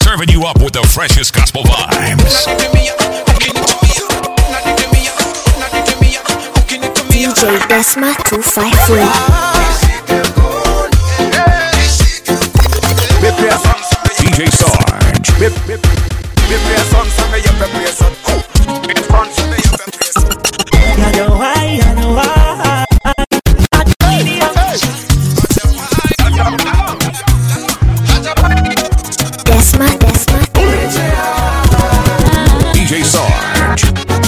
serving you up with the freshest gospel vibes. DJ Desma 253. DJ Sarge. DJ Sarge.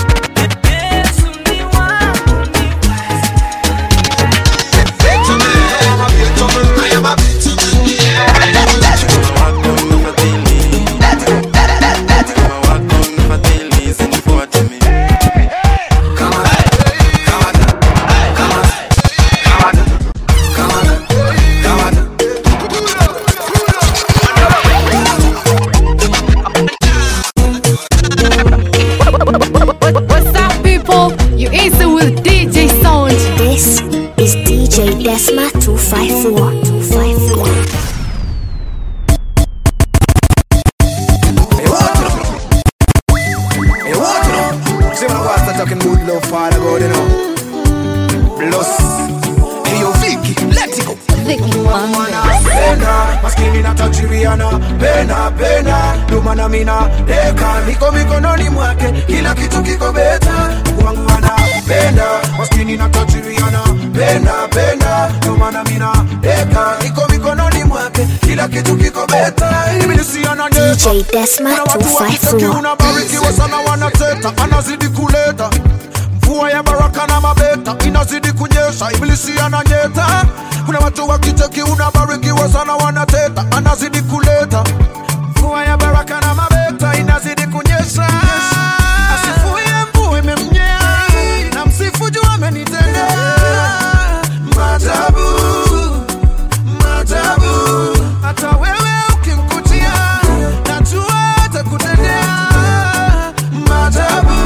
Desma 254. See when I was talking good love father God, you know. Plus, hey yo Vicky, let it go. Vicky Pena, maskini na tajiriana. Pena, lumana mina. Deka, miko noni mwake. Kila kitu kiko beta. Kwangu anapenda, maskini na tajiriana. Pena, lumana mina. Deka, miko noni mwake. Kila kitu kiko beta. DJ Desma 254. Unabarikiwa sana wanateta, anazidi kuleta mvua ya baraka na mabeta, inazidi kunyesha, ibilisi ananyeta. Kuna watu wakiteki, unabarikiwa sana wanateta, anazidi kuleta mvua ya baraka na mabeta, inazidi kunyesha. Asifuye mvua imemnyea, na msifu juu amenitendea maajabu. Hata wewe ukimkutia, najua atakutendea maajabu.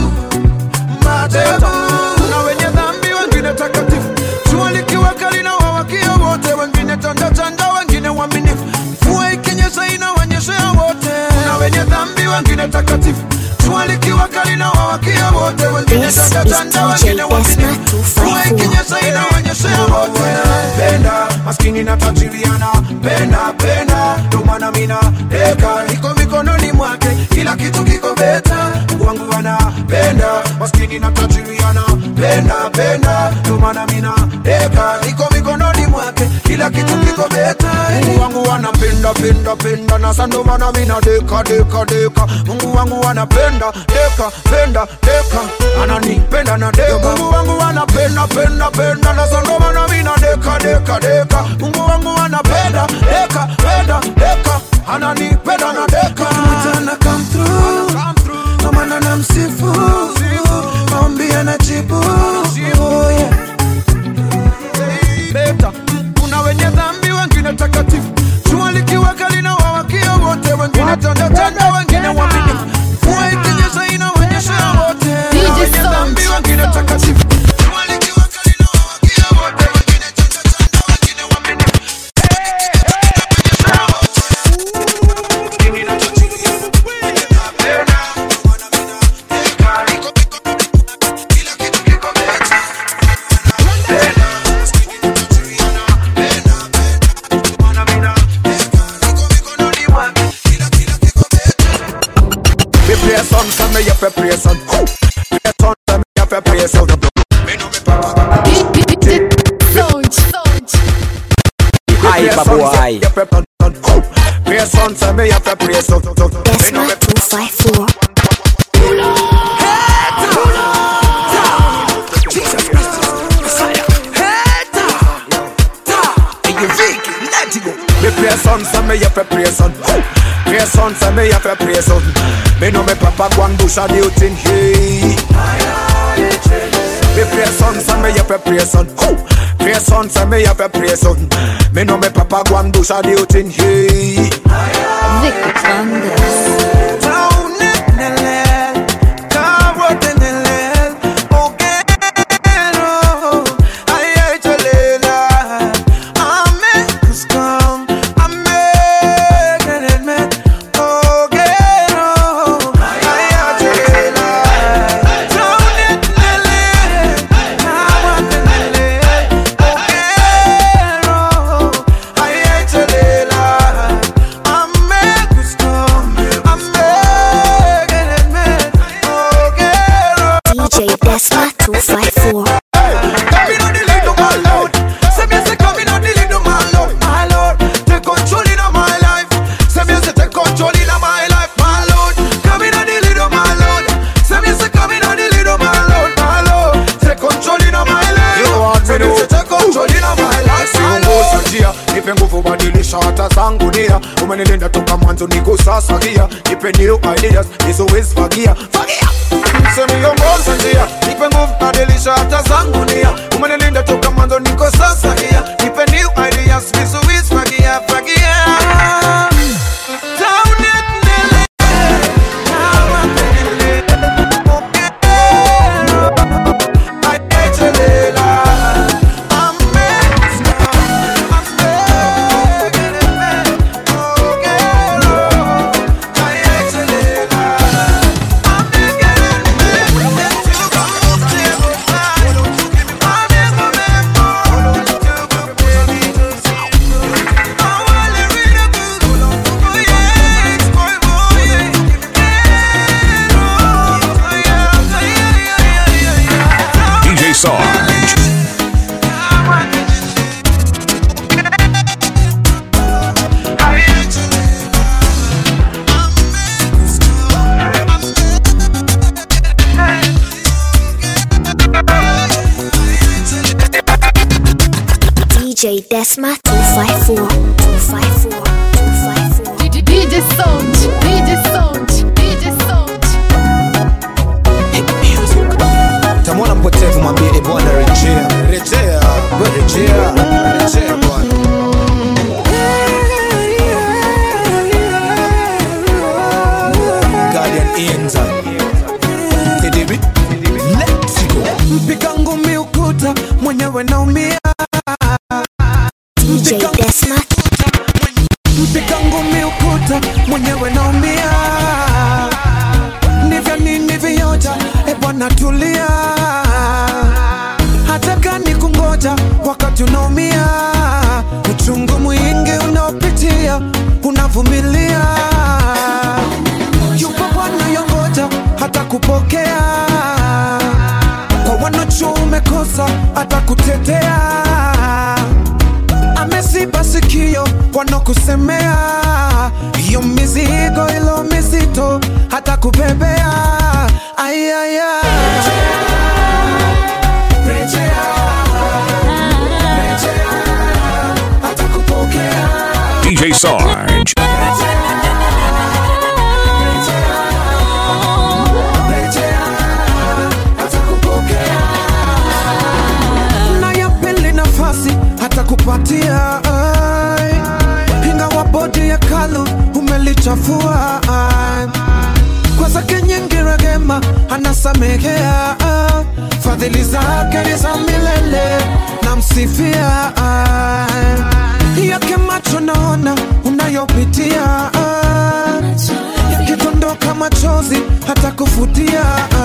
Kuna wenye dhambi, wengine takatifu, jua likiwa kali na wawakia wote, wengine tanda, wengine waaminifu, mvua ikinyesha inawanyeshea wote. Kuna wenye dhambi, wengine takatifu, jua likiwa kali na wawakia wote, wengine tanda, wengine waaminifu, mvua ikinyesha inawanyeshea wote. Penda, maskini na tajiriana. Pena, lumana mina. Deka, niko mikononi mwake, kila kitu kiko beta. Wangu anapenda, maskini na tajiriana. Pena, lumana mina. Deka, niko mikononi mwake, kila kitu kiko beta. Mungu wangu anapenda, na sando mana mina. Deka. Mungu wangu anapenda, deka. Ananipenda na deka. Mungu wangu anapenda, na sando mana mina. Deka. Mungu wangu anapenda, deka. Ananipenda na deka. Mtana come through, na maana na msifu, maombi anajibu. Oh yeah. Beta, kuna wenye dhambi, wengine takatifu, jua likiwa kali na wawakia wote, wengine tanda, wengine waaminifu, mvua ikinyesha inawanyesha wote. Wenye dhambi, wengine takatifu, jua likiwa kali na wawakia wote, wengine tanda, wengine waaminifu. Preparation. Hyper boy. Desma 254. Me know me papa gwan bush a new thing, hey. Me pray son, me up a pray son. Pray son, me up a pray son. Me know me papa gwan bush a new thing, hey. Vicky Flanders. Oh fagia. Umenilinda toka mwanzo niko sasa gia. Nipe new ideas, hizo wezi fagia. Fagia! Useniongoza njia, nipe nguvu badilisha hata zangu nia. Umenilinda toka mwanzo niko sasa gia. Nipe new ideas, hizo wezi fagia. Fagia! DJ Desma 254, 254, 254. DJ Sound, DJ Sound, DJ Sound. Tamona mpotevu mwambie bwana rejea. Rejea, rejea, rejea bwana. Guardian Inza TDB Let's go. Mpika ngumi ukuta mwenyewe naumia. DJ Desma. Mpika ngumi ukuta mwenyewe naumia. Nivyo nini vyoja bwana tulia. Hata gani kungoja wakati unaumia. Uchungu mwingi unaopitia unavumilia. Yupo bwana yongoja hata kupokea. Kwa wanacho umekosa hata kutetea. Amesiba sikio wanokusemea. Hiyo mizigo ilo mizito hata kubebea. Ayaya rejea, rejea, hata kupokea. DJ Sarge. Hata kupatia ingawa bodi ya kalu umelichafua. Kwa zake nyingi rehema anasamehea. Fadhili zake ni za milele namsifia. Yake macho naona unayopitia. Yakitondoka machozi hata kufutia.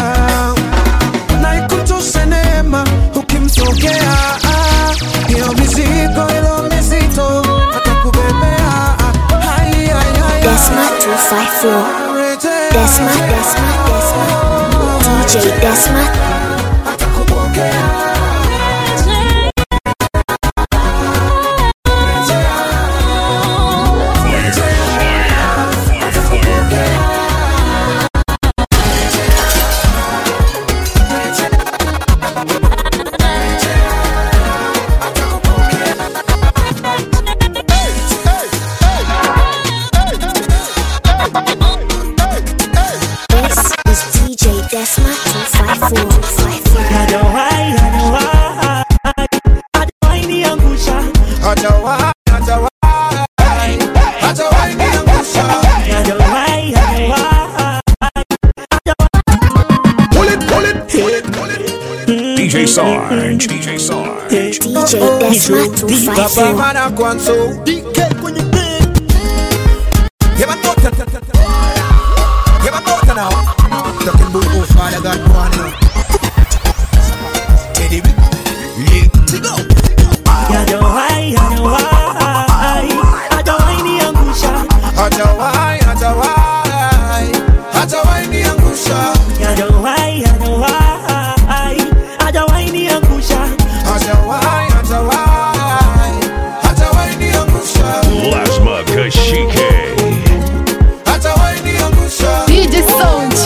Na ikutoshe neema ukimsogea. Hiyo mizigo ilo mizito hata kubebea. Desma 254. Desma, Desma, Desma. DJ Desma. Hata kupokea. DJ Sarge. DJ Sarge. DJ Desma 254. Baba kwanzo DK kwenye beat. Yeba tota now. Talking about Father God one. Teddy B. Let's go. Hajawai niangusha. Hajawai niangusha. Hajawai niangusha. Hajawai niangusha. Lasma Kashike. Hajawai niangusha. DJ Sound.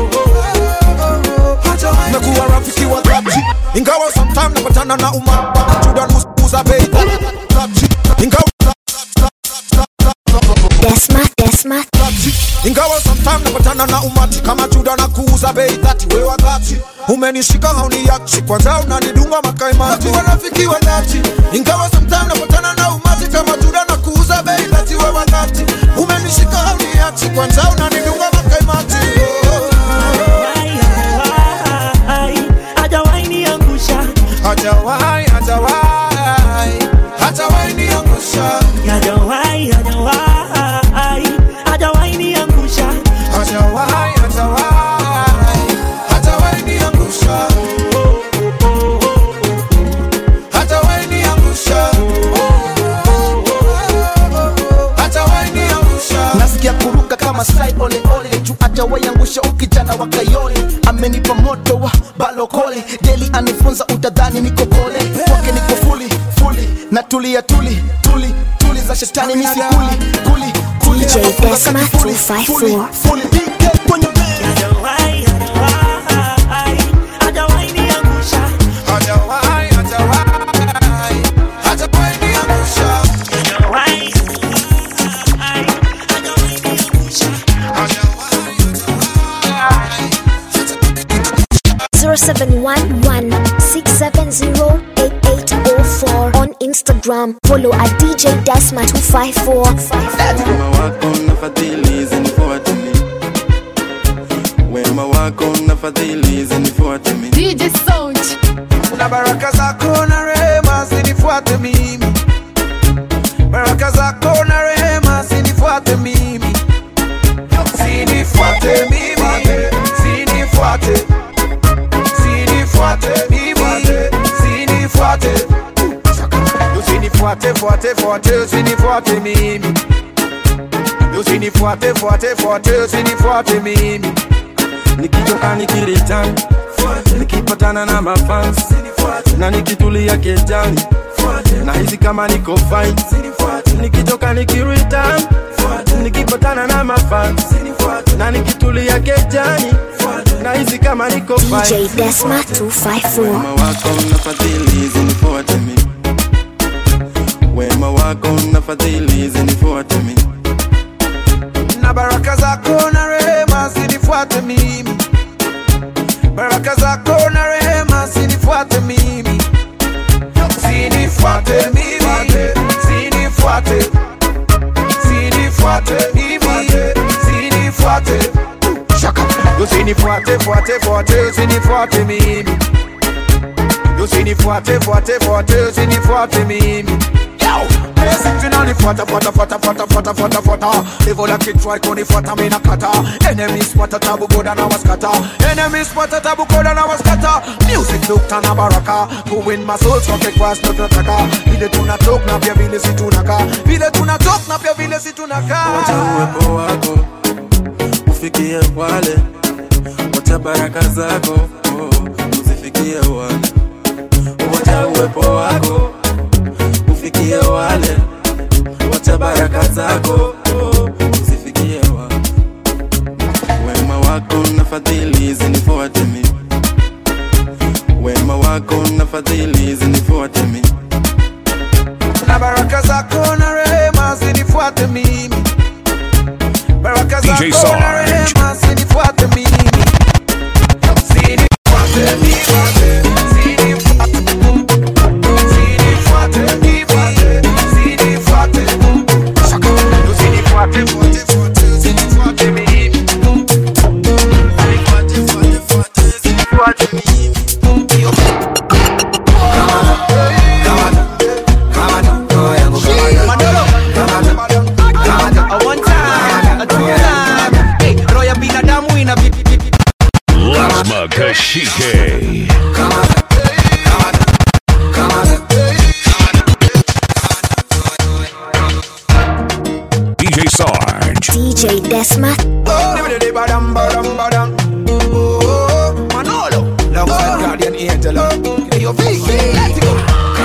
Nakuwa rafiki wa Rapchi. Ingawa sometime napatana na umapa. Judan uza bei. Rapchi. Ingawa That's my ingawa sometime napatana na umati kama Juda na kuuza bei 30 wewe wakati umenishika hauniachi kwanza unanidunga makaimati wanafiki wa dhati ingawa sometime napatana na umati kama Juda na kuuza bei 30 wewe wakati umenishika hauniachi kwanza unanidunga makaimati hajawahi niangusha hajawahi niangusha hajawahi niangusha hajawahi niangusha nasikia kuruka kama slide ole ole juu hajawahi angusha ukijana wa Kayole amenipa moto wa balokole daily anifunza utadhani niko pole kwake niko fully na tulia tuli za shetani misi kuli DJ Desma 254 fully big kwenye hajawahi niangusha hajawahi niangusha 0711-670-8804 on Instagram. Follow at DJ Desma 254. Wema wako na fadhili zinifuate mimi. Wema wako na fadhili zinifuate mimi. DJ Sound. Na baraka zako na rehema zinifuate mimi. Baraka zako na rehema zinifuate mimi. Zinifuate mimi. Zinifuate mimi. Zinifuate. Zinifuate mimi. Zinifuate mimi. Nikitoka nikiritan, nikipatana na mafans, na nikitulia kejani, na hizi kama niko fine. Nikitoka nikiritan, nikipatana na mafans, na nikitulia kejani, na hizi kama niko fine. DJ Desma 254. Wema wako na fadhili zinifuate mimi. Wema wako na fadhili zinifuate mimi. Na baraka zako na rehema zinifuate mimi. Baraka zako na rehema zinifuate mimi. Zinifuate mimi. Zinifuate mimi. Zinifuate. Shaka. Zinifuate mimi. Zinifuate mimi. Fuata Level like it try koni fuata mina kata. Enemies fuata tabu goda na waskata. Music look tana baraka. To win my soul so ke cross no nataka. Vile tunatok na pia vile situnaka. Wacha uwepo wako ufikie wale, wacha baraka zako usifikie wale. Wacha uwepo wako ufikie wale, wacha baraka zako usifikie wale. Wema wako na fadhili zinifuate mimi. Wema wako na fadhili zinifuate mimi. Na baraka zako na rehema zinifuate mimi. Baraka DJ zako na Sarge. rehema zinifuate mimi. Zinifuate mimi. Lazma Kashike. DJ Sarge. DJ Desma. Manolo, alongside Guardian Angel. Hey, yo, Vicky, let's go.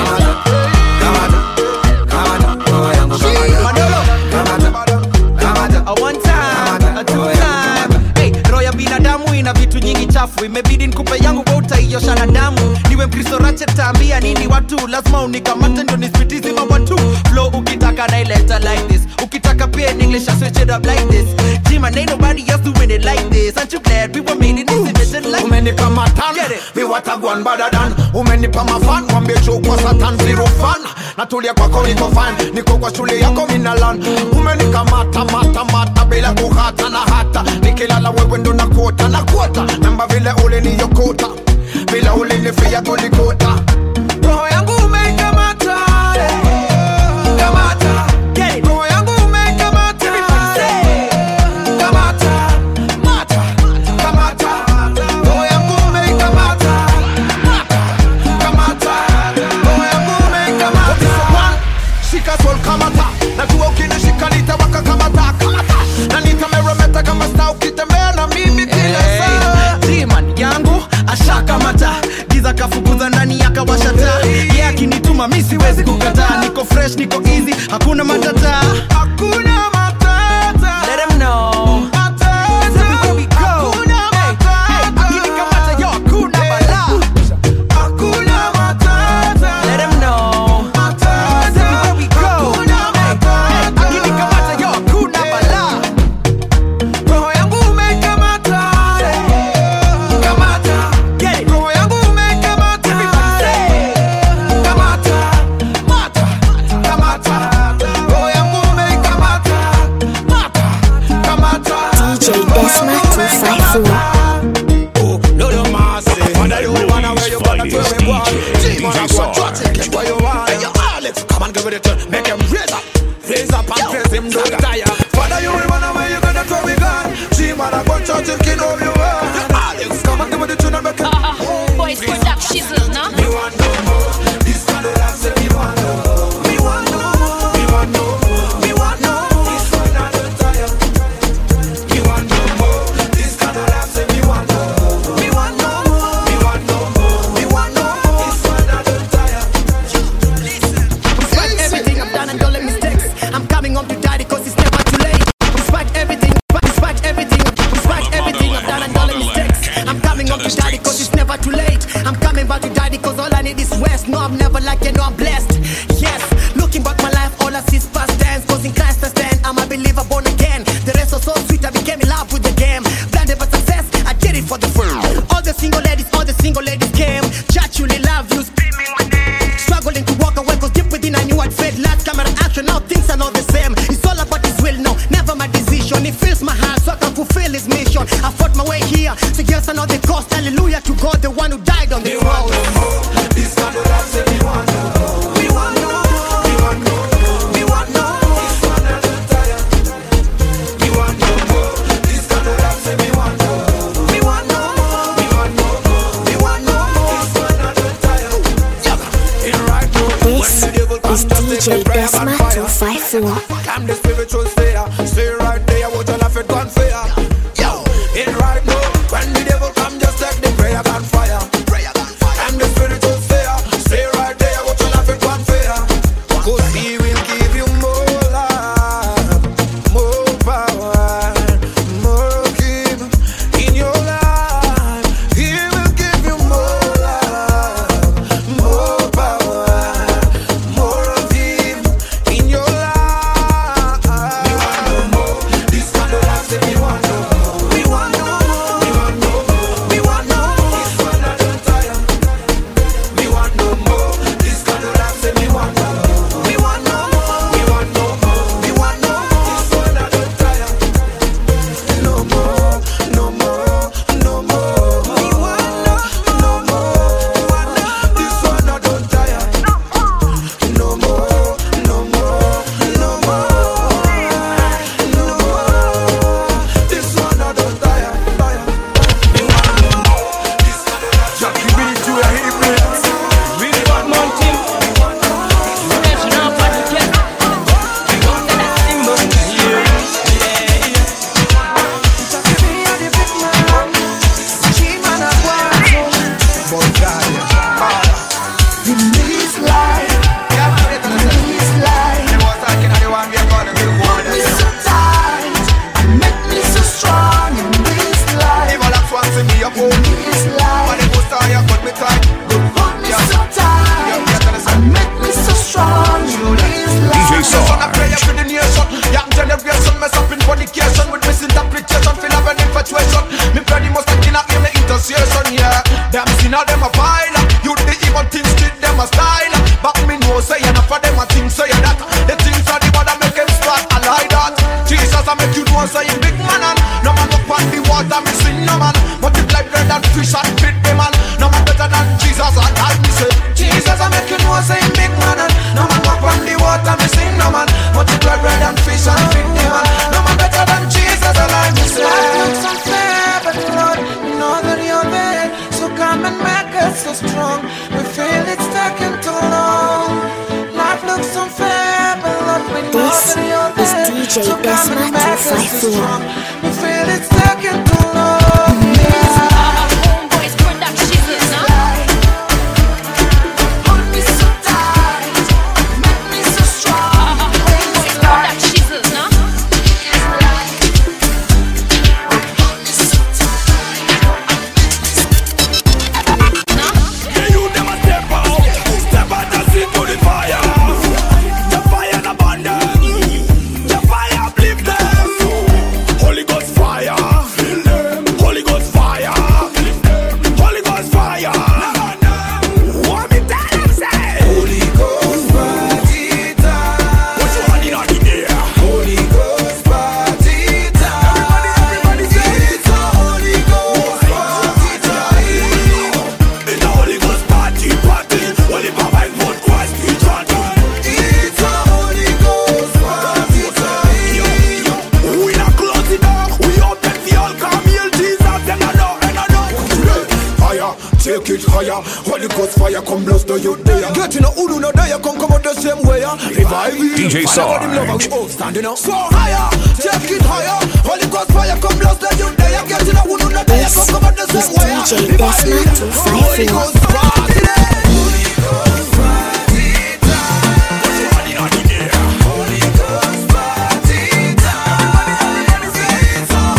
Imebidi nikupe yangu kwa utaiosha na damu. Niwe Mkristo rache taambia nini watu. Lazima unikamate ndo nispitizi mawatu. Flow ukitaka naileta like this. Ukitaka pay in English, I switch it up like this. G-man, ain't nobody else doing it like this. Aren't you glad we were made in this division like Umeni kama tan, mi watagwan better than. Umeni pa mafan, wambie choke kwa satan, zero fan. Natulia kwako niko fine, niko kwa shule yako minalan. Umeni kama mata bila kuhata na hata. Nikilala wewe ndo na kuota, namba vile ule ni yokota. Bila ule nifia kulikota. Roho yangu umeikamata, kamata. Roho yangu umeikamata, kamata, mata, kamata. Roho yangu umeikamata, kamata. Roho yangu umeikamata. Shika soul kamata, najua ukinishika nitawaka kamata. Na nitameremeta kama star ukitembea na mimi kila saa. G-man yangu ashakamata, giza kafukuza ndani yakawashata. Yeah, akinituma mi siwezi kukataa. Niko fresh, niko easy, hakuna matata. Hakuna matata. Let them know. Matata. Here we go. Hakuna matata. Akinikamata yo hakuna bala. Hakuna matata. Let them know. Matata. Here we go. Hakuna matata. Akinikamata yo hakuna bala. Roho yangu umeikamata. Kamata. Roho yangu umeikamata. Kamata. Mata. Kamata. Roho yangu umeikamata. Mata. Kamata. DJ Desma 254. Oh, Lord of mercy. Wonder you wanna where you gonna throw me one. DJ Sarge. Get where you want. Hey, yo, Alex, come and give it a turn. Make him raise up and praise him, don't tire. Father, you wanna where you gonna throw me gun. G-man, I go church and king of you are. Yo, Alex, come and give it a turn and make him. Boys put up shizzle, no? Me want no more. This kind of love, say me want no more. Me want no more. Me want no more. Me want no more. This one I don't tire. Me want no more. This kind of love, say me want no more. Me want no more. Me want no more. Me want no more. This one I don't tire. Despite everything I've done and all the mistakes, I'm coming home to daddy cause it's never too late. Despite everything I've done and all the mistakes, I'm coming home to daddy cause it's never too late. I'm coming back to daddy cause all I need is rest. No, I'm never like you, no, I'm blessed. Yes, looking back my life, all I see is past tense. Cause in Christ I stand, I'm a believer born again. The rest was so sweet, I became in love with the game. Blinded by success, I did it for the first. All the single ladies came. Chat, you love you, screaming my name. Struggling to walk away cause deep within I knew I'd fade. Last camera action, now things are not the same. It's all about his will, no, never my decision. It fills my heart so I can fulfill his mission. I fought my way here, so yes I know the cost. Hallelujah to God, the one who died on the cross. This kind of love, say me want no more. Me want no more. Me want no more. Me want no more. This one I don't tire. Me want no more. This kind of love, say me want no more. Me want no more. Me want no more. Me want no more. This one I don't tire. Yeah, it right now. This is DJ Desma 254. I'm the spiritual slayer. Stay right there, watch all of it gun fire. Yo, it right now. When the devil come, just take the prayer gun fire. I'm the spiritual slayer. Stay right there, watch all of it gun fire. Cause he will give you more love, more power, more king in your life. He will give you more love, more power, more of him in your life. I make you know say you big man and no man up on the water me sing no man. Multiply bread and fish and feed the man. No man better than Jesus and I me say Jesus I make you know say you big man and no man up on the water me sing no man. Multiply bread and fish and feed the man. No man better than Jesus and I me say life looks unfair but Lord you know that you're there. So come and make us so strong. We feel it's taking too long. Life looks unfair but Lord we know that you're there. DJ So come and make us so 254. strong. We feel it's taking too long. Homeboys Productions, no? Hold me so tight, make me so strong. Homeboys Productions, no? Yeah, you never step out. Step out and sit to the fire. The fire in abundance. The fire uplift them. Holy Ghost fire. Holy Ghost fire. Holy Ghost fire. What me tell them say? Holy Ghost party time. Put your hand in on the air. Holy Ghost party time. Everybody say it's a Holy Ghost party time. It's a Holy Ghost party. Holy Papa and God Christ we chant. It's a Holy Ghost party time. We not close the door. We open the all. Come heal Jesus and I know. Fire, take it higher. Holy Ghost fire, come bless the youth there. Get in a Ulu no day, come out the same way. Revive it. DJ Sarge. Standing up. So higher, take it higher. Holy Ghost fire, come bless the youth there. Get in a Ulu no day, come out the This same way. is DJ Desma 254. Holy Ghost party day. Holy Ghost party time. Put your hand in on the air. Holy Ghost party time. Everybody say it's a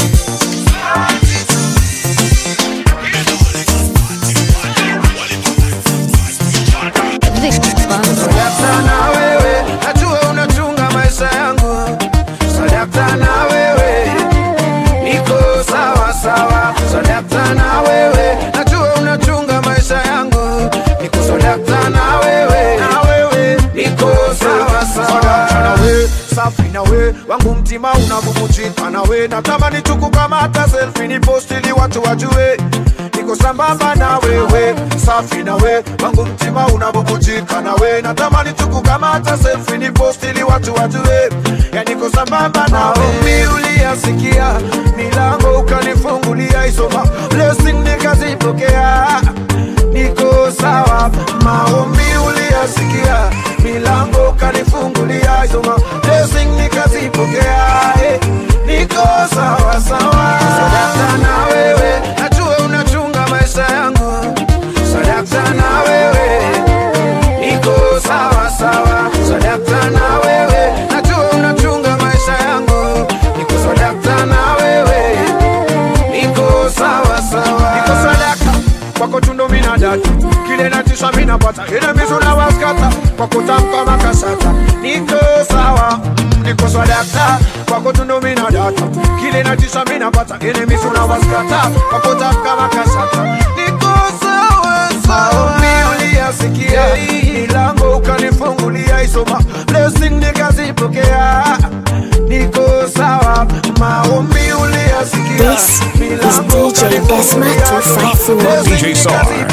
Sadakta na wewe, najua unachunga maisha yangu. Sadakta na wewe, niko sawa sawa. Sadakta na wewe, najua unachunga maisha yangu. Niko sadakta na wewe, niko sawa sawa. Nawe safi nawe, wangu mtima unabubujika nawe. Natamani tukukamata selfie ni post ili watu wajue. Niko sambamba na wewe, safi nawe, wangu mtima unabubujika nawe. Natamani tukukamata selfie ni post ili watu wajue. Ya niko sambamba nawe. Maombi uliyasikia, milango ukanifungulia, isoma blessing nikazipokea. Niko sawa, maombi uliyasikia, milango ukanifungulia, isoma blessing nikazipokea. Niko sawa sawa. Sadakta na wewe, najua unachunga maisha yangu. Sadakta na wewe, niko sawa sawa. Sadakta na wewe, najua unachunga maisha yangu. Niko sadakta na wewe, niko sawa sawa. Niko sadaka kwako tundo mina data, kile natisha mina pata, ile mizu na waskata kwako tamka makasata. Niko sawa, niko sadaka kwako tundo mina data, kile natisha mina pata, ile mizu na waskata kwako tamka makasata. Niko sawa sawa. Uliyasikia, milango ukanifungulia, isoma blessing nikazipokea. Niko sawa, maombi uliyasikia, This is DJ Desma 254. DJ Sarge.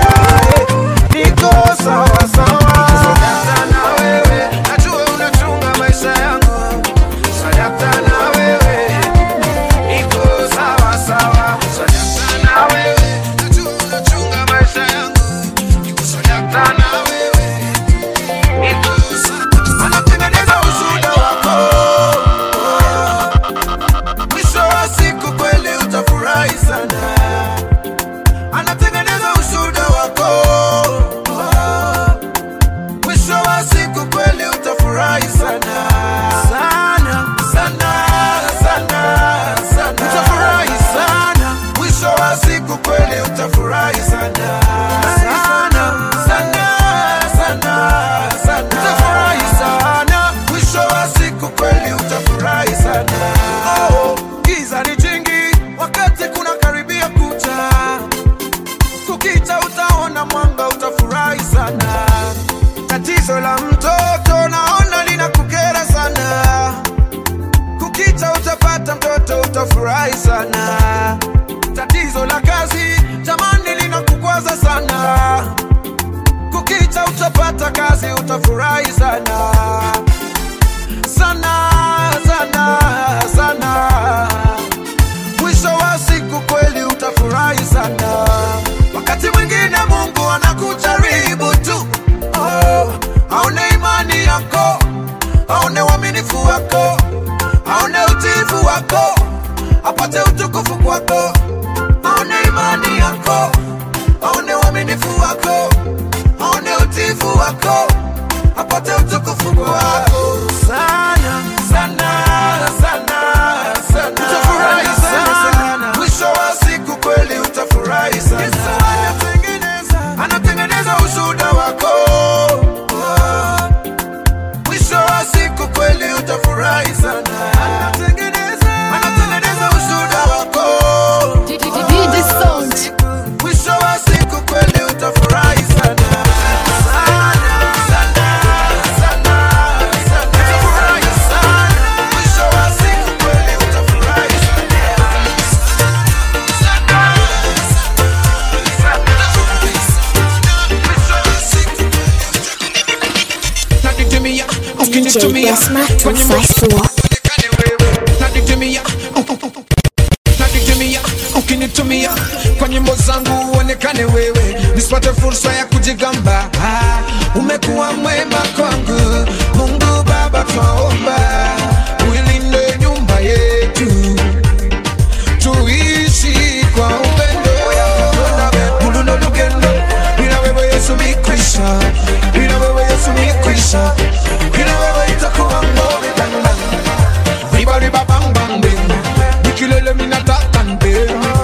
Niko sawa sawa. Sadakta na wewe, najua unachunga maisha yangu. Sadakta na wewe, niko sawa sawa. Sadakta na wewe, najua unachunga maisha yangu. Niko sadakta na wewe, niko sawa. Anatengeneza ushuhuda wako. Mwisho wa siku kweli utafurahi sana. Anatengeneza ushuhuda wako. utafurahi sana. Tatizo la kazi jamani linakukwaza sana. Kukicha utapata kazi utafurahi sana. Sana, sana, sana. Mwisho wa siku kweli utafurahi sana. Wakati mwingine Mungu anakujaribu tu. Aone imani yako, aone uaminifu wako, aone utiifu wako, apate utukufu kwako. Aone imani yako, aone uaminifu wako, aone utiifu wako, apate utukufu kwako. Sana, sana, sana, sana. Utafurahi sana. Mwisho wa siku kweli utafurahi sana. Yesu anatengeneza ushuhuda wako. Mwisho wa siku kweli utafurahi sana. Anatengeneza ushuhuda wako. DJ Sound. Mwisho wa siku kweli utafurahi sana. DJ Desma 254. Ukinitumia kwa nyimbo zangu uonekane wewe, nisipate fursa ya kujigamba. Umekuwa mwema kwangu Mungu Baba, twaomba uilinde nyumba yetu, tuishi kwa upendo. Muluno lugendo, bila wewe Yesu mikwisha, bila wewe Yesu mikwisha, bila wewe itakuwa ngome tanga. Riba riba bang bang bing, nikilele minataka nbe.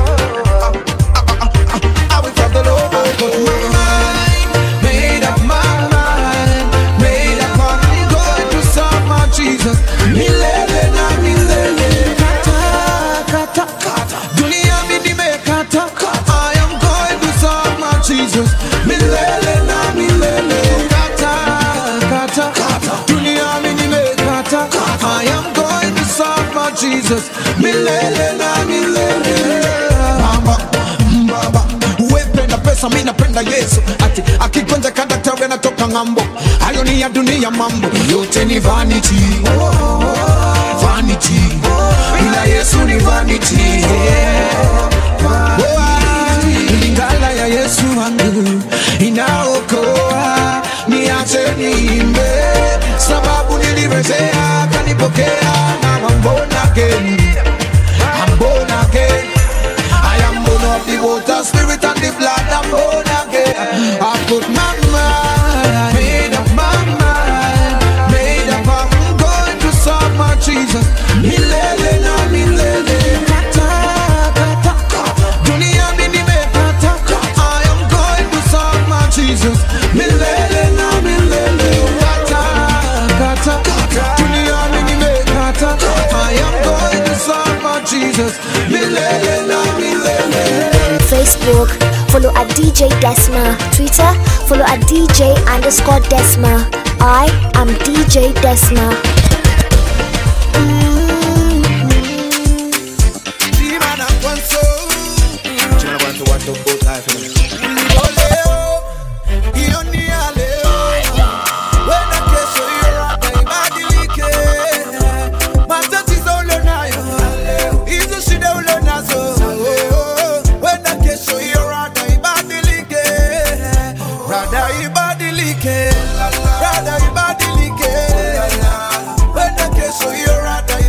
I will tell the Lord, but my mind, made up my mind, made up I'm going to serve my Jesus. Milele na milele, kata kata, dunia mimi mekata. I am going to serve my Jesus. Milele na milele, kata kata, dunia mimi mekata. I am going to serve my Jesus. Milele na milele. Baba, uwependa pesa, mimi napenda Yesu. Ati akigonja kadaktari anatoka ng'ambo. Hayo ni ya dunia mambo, yote ni vanity. Vanity, bila Yesu ni vanity. Lingala ya Yesu wangu inaokoa, niache niimbe, sababu nilirejea kanipokea. Now I'm born again, I'm born again. I am born of the water, spirit and the blood. I'm born again. I put my mind, made up my mind, made up I'm going to serve my Jesus. Milele na milele, kata kata kata, dunia mimi mekata. I am going to serve my Jesus. Milele na milele, kata kata kata, dunia mimi mekata. I am going to serve my Jesus. Milele na milele. Facebook, follow at DJ Desma. Twitter, follow at DJ_Desma. I am DJ Desma. Rada ibadilike, wenda kesho hiyo rada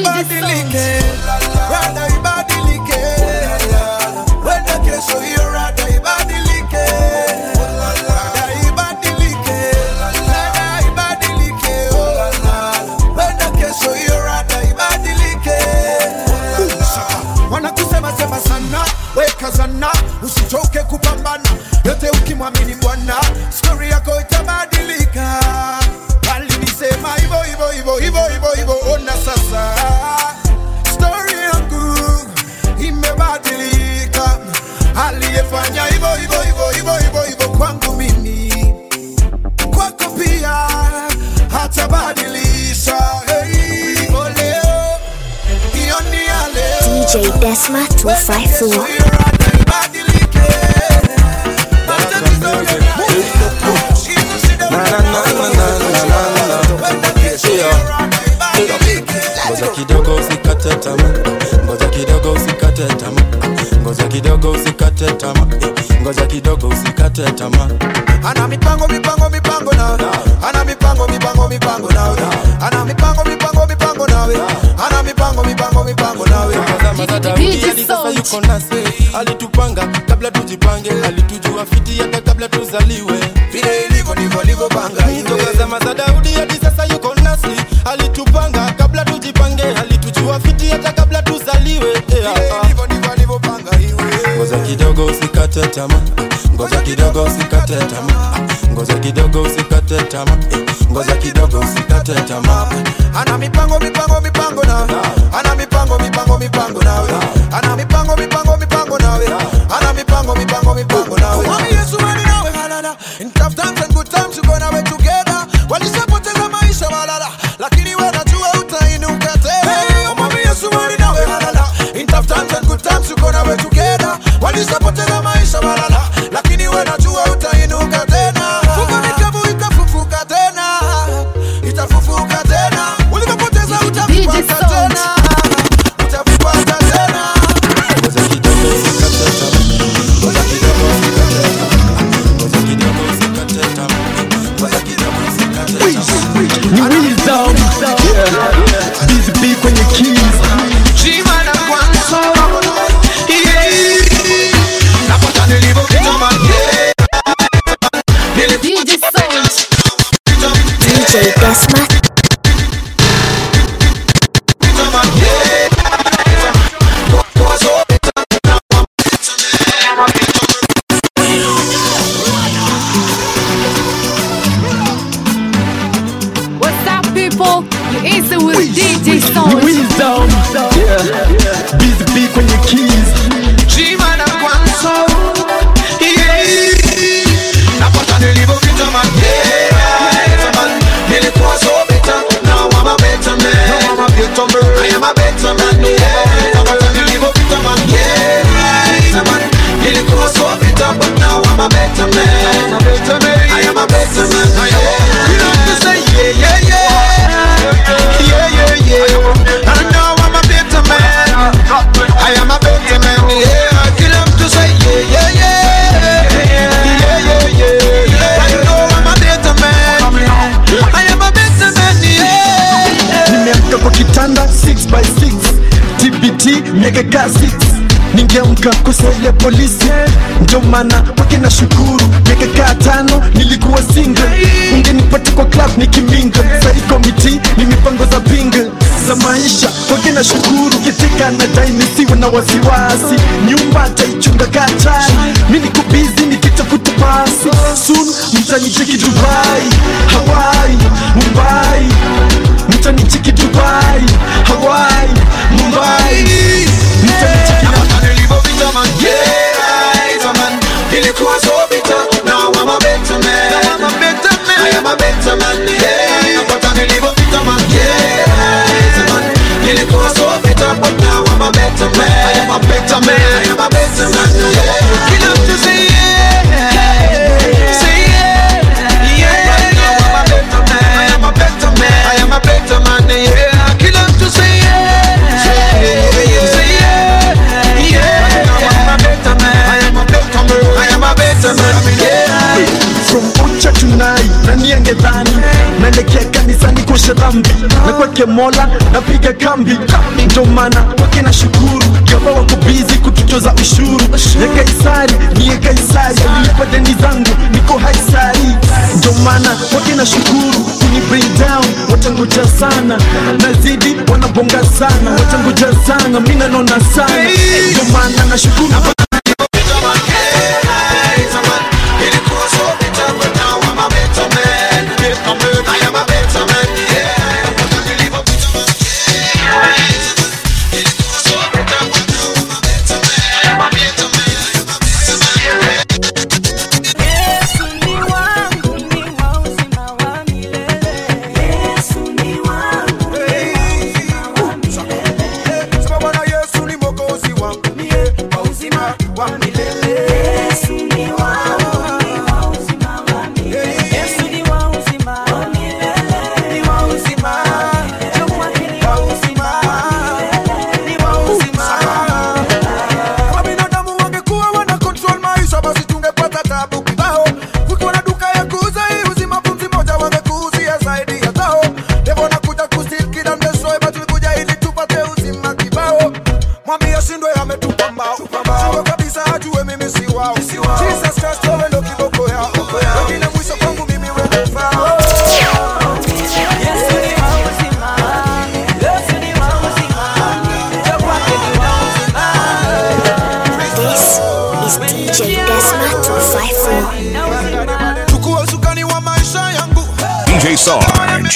ibadilike, rada ibadilike. Wenda kesho hiyo rada ibadilike, rada ibadilike, rada ibadilike. Wenda kesho hiyo rada ibadilike. Wanakusema sema sana, weka sana, usichoke kupambana. Yote ukimwamini Bwana, story yako itabadilika. Alinisema hivyo hivyo hivyo hivyo hivyo hivyo, ona sasa story yangu imebadilika. Aliyefanya hivyo hivyo hivyo hivyo hivyo hivyo kwangu mimi, kwako pia hatabadilisha. Hey, leo hiyo ni ya leo. DJ Desma 254. Ngoja kidogo usikate tamaa, ngoja kidogo usikate tamaa, ngoja kidogo usikate tamaa, ngoja kidogo usikate tamaa. Ana mipango mipango mipango na, ana mipango mipango mipango na, ana mipango mipango mipango na, ana mipango mipango mipango na. Yuko nasi, alitupanga kabla tujipange, alitujua fiti hata kabla tuzaliwe. Vile ilivyo ndivyo alivyopanga. Toka zama za Daudi hadi sasa yuko nasi, alitupanga kabla tujipange, alitujua fiti hata kabla tuzaliwe. Vile ilivyo ndivyo alivyopanga. Ngoja kidogo usikate tamaa, ngoja kidogo usikate tamaa, ngoja kidogo usikate tamaa, ngoja kidogo usikate tamaa. Ana mipango mipango mipango na, ana mipango mipango mipango na, ana mipango mipango mipango na, ana mipango mipango mipango na. Mami Yesu mani nawe halala, in tough times and good times you gonna be together. Walisapoteza maisha walala, lakini wewe unajua utainuka tena. Mami Yesu mani nawe halala, in tough times and good times you gonna be together. Walisapoteza maisha walala, lakini wewe unajua utainuka tena. Fuka mikabu itafufuka tena, itafufuka tena. Ulikopoteza utapata tena, utapata tena. Ngoja kidogo usikate tamaa, ngoja kidogo usikate tamaa, ngoja kidogo usikate tamaa, ngoja kidogo usikate tamaa. Ni wisdom, yeah. Busy bee kwenye keys. Jima na kwanza, yeah. Napata nilivopita man, yeah. DJ Sound. DJ Desma. What's up, people? You answer with DJ Sound. Wisdom, yeah. Busy bee kwenye keys. Jima na kwanza, yeah. Napata nilivopita man, yeah. Nilikuwa so bitter, now I'm a better man. I am a better man, yeah. Napata nilivopita man, yeah. Nilikuwa so bitter, but now I'm a better man. I am a better man, yeah. You have to say yeah, yeah, yeah. Yeah, yeah, yeah. And now I'm a better man. I am a better man, yeah. You have to say yeah, yeah, yeah. Yeah, yeah, yeah. And now I'm a better man. I am a better man, yeah. Nimeamka kwa kitanda 6x6 TBT miaka ka 6. Ningeamka kusaidia polisi, ndio maana kwake na shukuru. Miaka ka 5 nilikuwa single, ungenipata kwa club nikimingle. Sai committee ni mipango za bingle za maisha, kwake na shukuru. Kitika na dai nisiwe na wasiwasi, nyumba taichunga katrai. Mimi niko busy nikitafuta pasi, soon mtanicheki Dubai, Hawaii, Mumbai. Mtanicheki Dubai, Hawaii, Mumbai. Mtanicheki na man, yeah, man. Nilikuwa so bitter, now I'm a better man. I am a better man, yeah. Napata nilivopita man, yeah, man. Nilikuwa so bitter, but now I'm a better man. I am a better man, I am a better man, yeah. Kill up to say yeah, say yeah, yeah. Right now I'm a better man, I am a better man, I am a better man, yeah. Kill up to say yeah, say yeah, say yeah, yeah. I am a better man, I am a better man, I am a better kwake Mola napiga kambi, ndo maana kwake na shukuru. Gava wako busy kututoza ushuru ya Kaisari, niye Kaisari alilipa deni zangu, niko haisari, ndo maana kwake na shukuru. Kuni bring down watangoja sana, nazidi wanabonga sana, watangoja sana, mina nona sana, ndo maana na shukuru. DJ Sarge.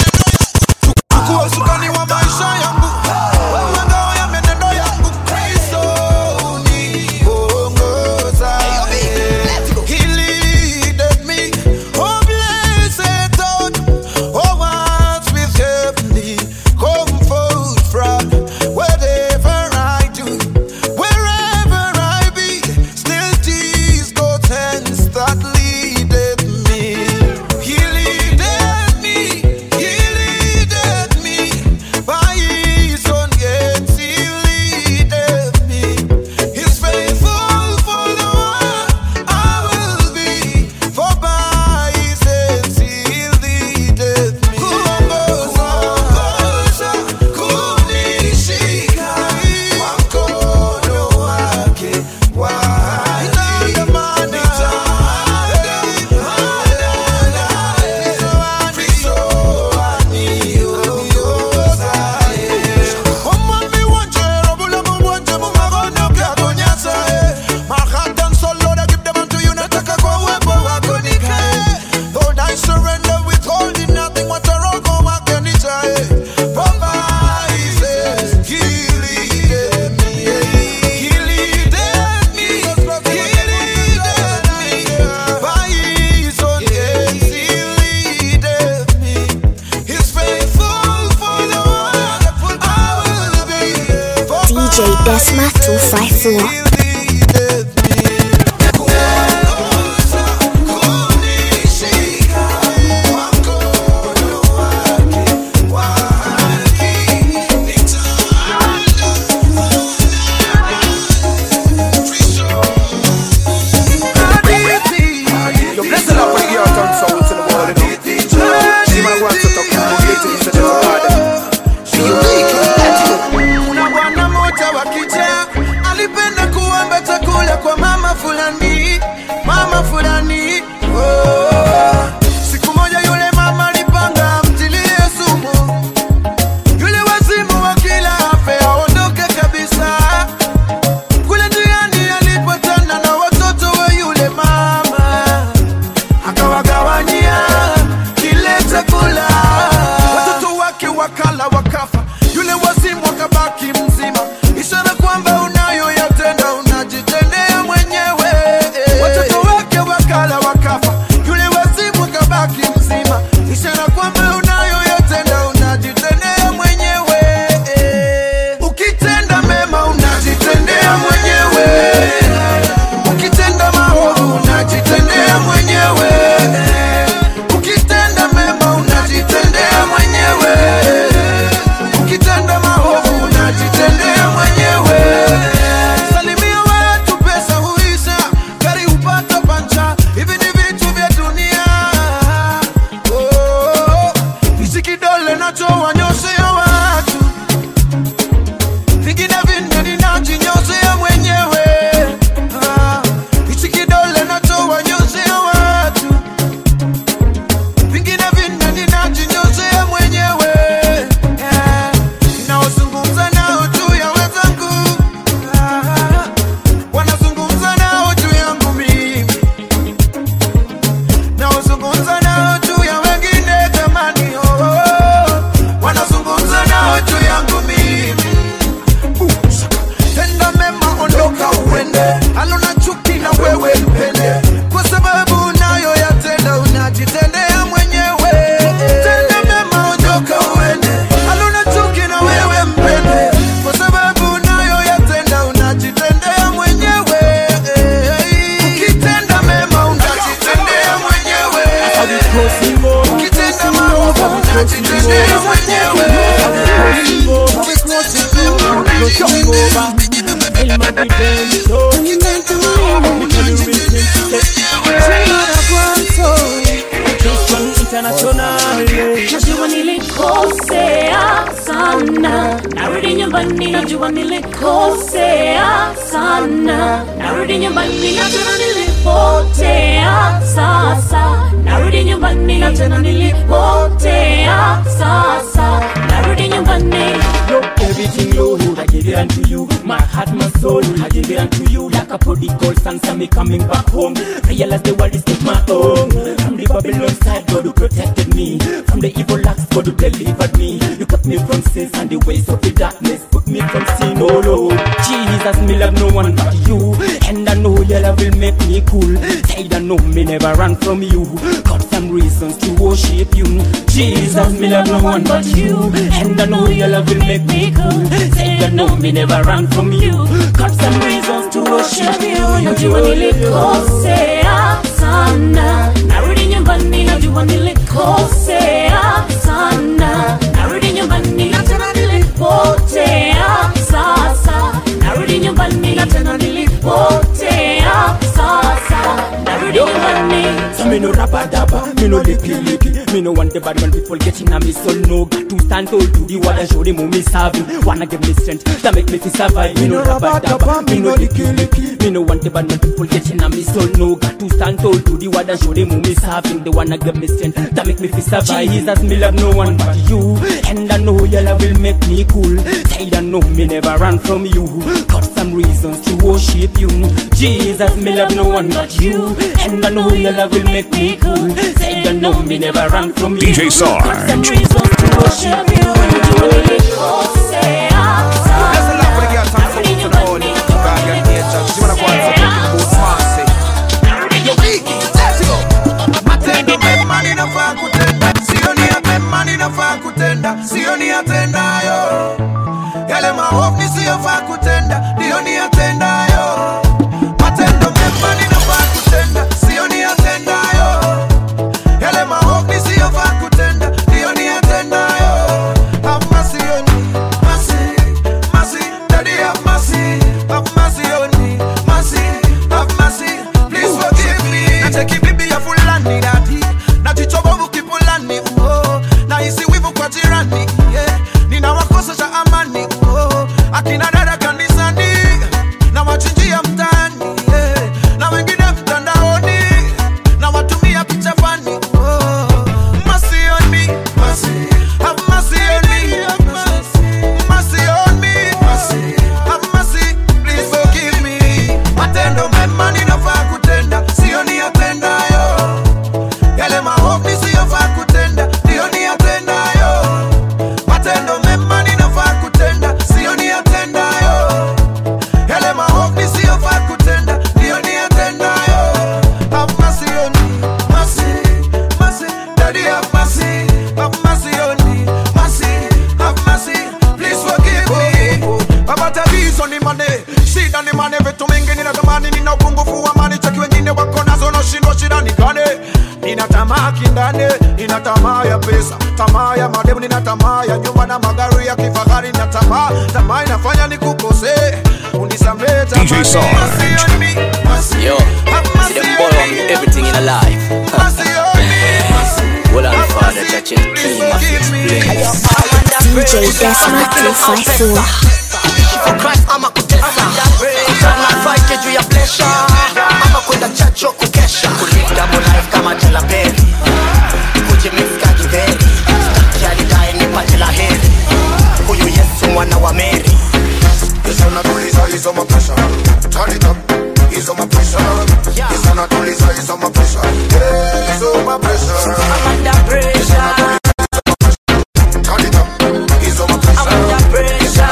Desma 254. Nacho wanyoshe wa Najua nilikosea sana, narudi nyumbani. Najua nilikosea sana, narudi nyumbani. Na tena nilipotea sasa, narudi nyumbani. Na tena nilipotea sasa, narudi nyumbani. Everything low, I give it unto you. My heart, my soul, I give it unto you. Like a prodigal son, so me coming back home. Realize the world is not my own. From the Babylon side, God who protected me. From the evil acts, God who delivered me. You cut me from sins and the ways of the darkness. Put me from sin, oh Lord. Jesus, me love no one but you. And I know your love will make me cool. Say I know me never run from you. Got some reasons to worship you. Jesus, me love no one but you. And I know your love will make me cool. Say I know me never run from you. Got some reasons to worship you. Najua nilikosea sana, narudi nyumbani. Najua nilikosea sana, narudi nyumbani. Na tena nilipotea sasa, narudi nyumbani. Na tena nilipotea sasa, narudi nyumbani. So me no rapper dabba, me no licky. Me no want the bad man people getting on me soul. No got to stand tall to the wall and show them who me serving. Wanna give me strength that make me feel survive. Me no rapper dabba, me no licky. Me no want the bad man people getting on me soul. No got to stand tall to the wall and show them who me serving. They wanna give me strength that make me feel survive. Jesus, me love no one but you. And I know your love will make me cool. Say I know me never run from you. Got some reasons to worship you. Jesus, me love no one but you. And I know your love will make me cool. Say I know me never run from you. DJ Sarge. Got some reasons to worship you. Najua nilikosea sana, narudi nyumbani. Matendo mema ninafaa kutenda, sio ni ya mema ninafaa kutenda, sio ni yatendayo. Yale maovu nisiyofaa kutenda, ndio ni yatendayo. Matendo mema ninafaa kutenda, sio ni yatendayo. Yale maovu nisiyofaa kutenda, ndio ni yatendayo. Have mercy on me, mercy, mercy, Daddy have mercy. Have mercy on me, mercy, have mercy, please forgive me. Nacheki bibi ya fulani dadi, najichobovu kipulani, na hisi wivu kwa jirani, yeah. Ninawakosesha amani, akina dada kanisani, na wachinjia mtaani, yeah. Na wengine mtandaoni, na watumia picha fani, mercy on me, mercy, have mercy on me, mercy on me, mercy, have mercy, please forgive me. Matendo mema ninafaa kutenda, sio ni yatendayo. Yale maovu nisiyofaa kutenda, ndio ni yatendayo. Matendo mema ninafaa kutenda, sio ni yatendayo. Yale maovu nisiyofaa kutenda, ndio ni yatendayo. Have mercy on me, mercy, mercy, Daddy have mercy. Have mercy on me, mercy, have mercy, please forgive me. Baba tatizo ni mane, shida ni mane, vitu mingi ninatamani, nina upungufu wa mali, cheki wengine wako nazo na shindwa, shida ni gani? Nina tamaa kindani, nina tamaa ya pesa, tamaa ya mademu, nina tamaa ya nyumba na magari ya kifahari, nina tamaa inafanya nikukose, unisamehe DJ Sarge. Yo, see them boy want me everything in a life. Well, I'm father, church and king, my DJ Desma 254. For Christ, I'ma kutesa. Sana fight juu ya pressure. I'ma kwenda chacho kukesha. Kulive double life kama jela peri. Kujimifika kiveri. Stakjali dae nipate la heri. Huyu Yesu mwana wa Mary. Yesu natuliza hizo mapressure. Turn it up, hizo mapressure. Yesu natuliza hizo mapressure. Hizo mapressure. I'm under pressure. Turn it up, hizo mapressure. I'm under pressure.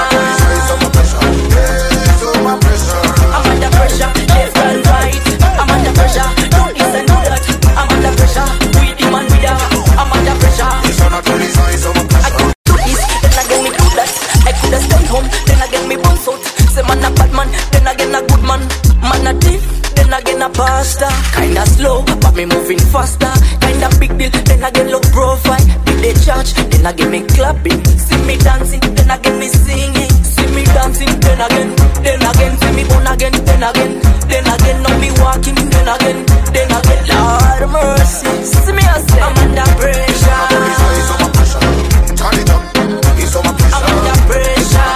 I'm under pressure, left and right. I'm under pressure, do this and do that. I'm under pressure, with him and with her. I'm under pressure. I could do this, then again me do that. I coulda stay home, then again me bounce out. Say man a bad man, then again a good man. Man a thief, then again a pastor. Kinda slow, but me moving faster. Kinda big deal, then again low profile. Did they charge, then again me clapping. See me dancing, then again me singing. See me dancing, then again, see me born again, then again, now me walking, then again, Lord mercy, see me I say, I'm under pressure. Turn it up, he's on my pressure. I'm under pressure.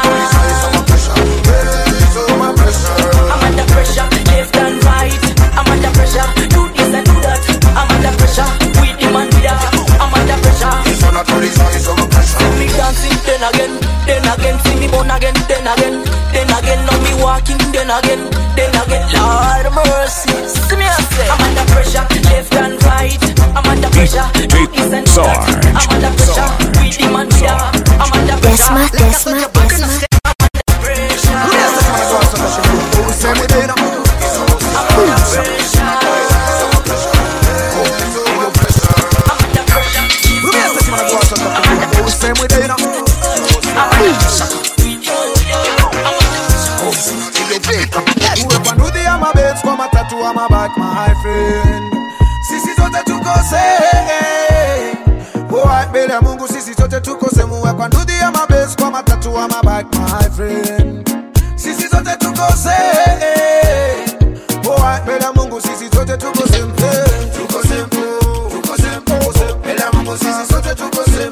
I'm under pressure, left and right. I'm under pressure, do this and do that. I'm under pressure, with him and with her. I'm under pressure. He's on a pressure, he's on a pressure. See me dancing, then again, see me born again, then again, now me walking, then again, Lord mercy, see me I say, I'm under pressure, left and right. I'm under pressure, do this and do that. I'm under pressure, with him and with her. I'm under pressure. Desma. My back, my friend. Sisi zote tukose. Boy, mbele ya Mungu sisi zote tukose. Muwe kwa ndudi ya mabase kwa matatu wa my back, my friend. Sisi zote tukose. Boy, mbele ya Mungu sisi zote tukose. Tukose. Mbele ya Mungu sisi zote tukose.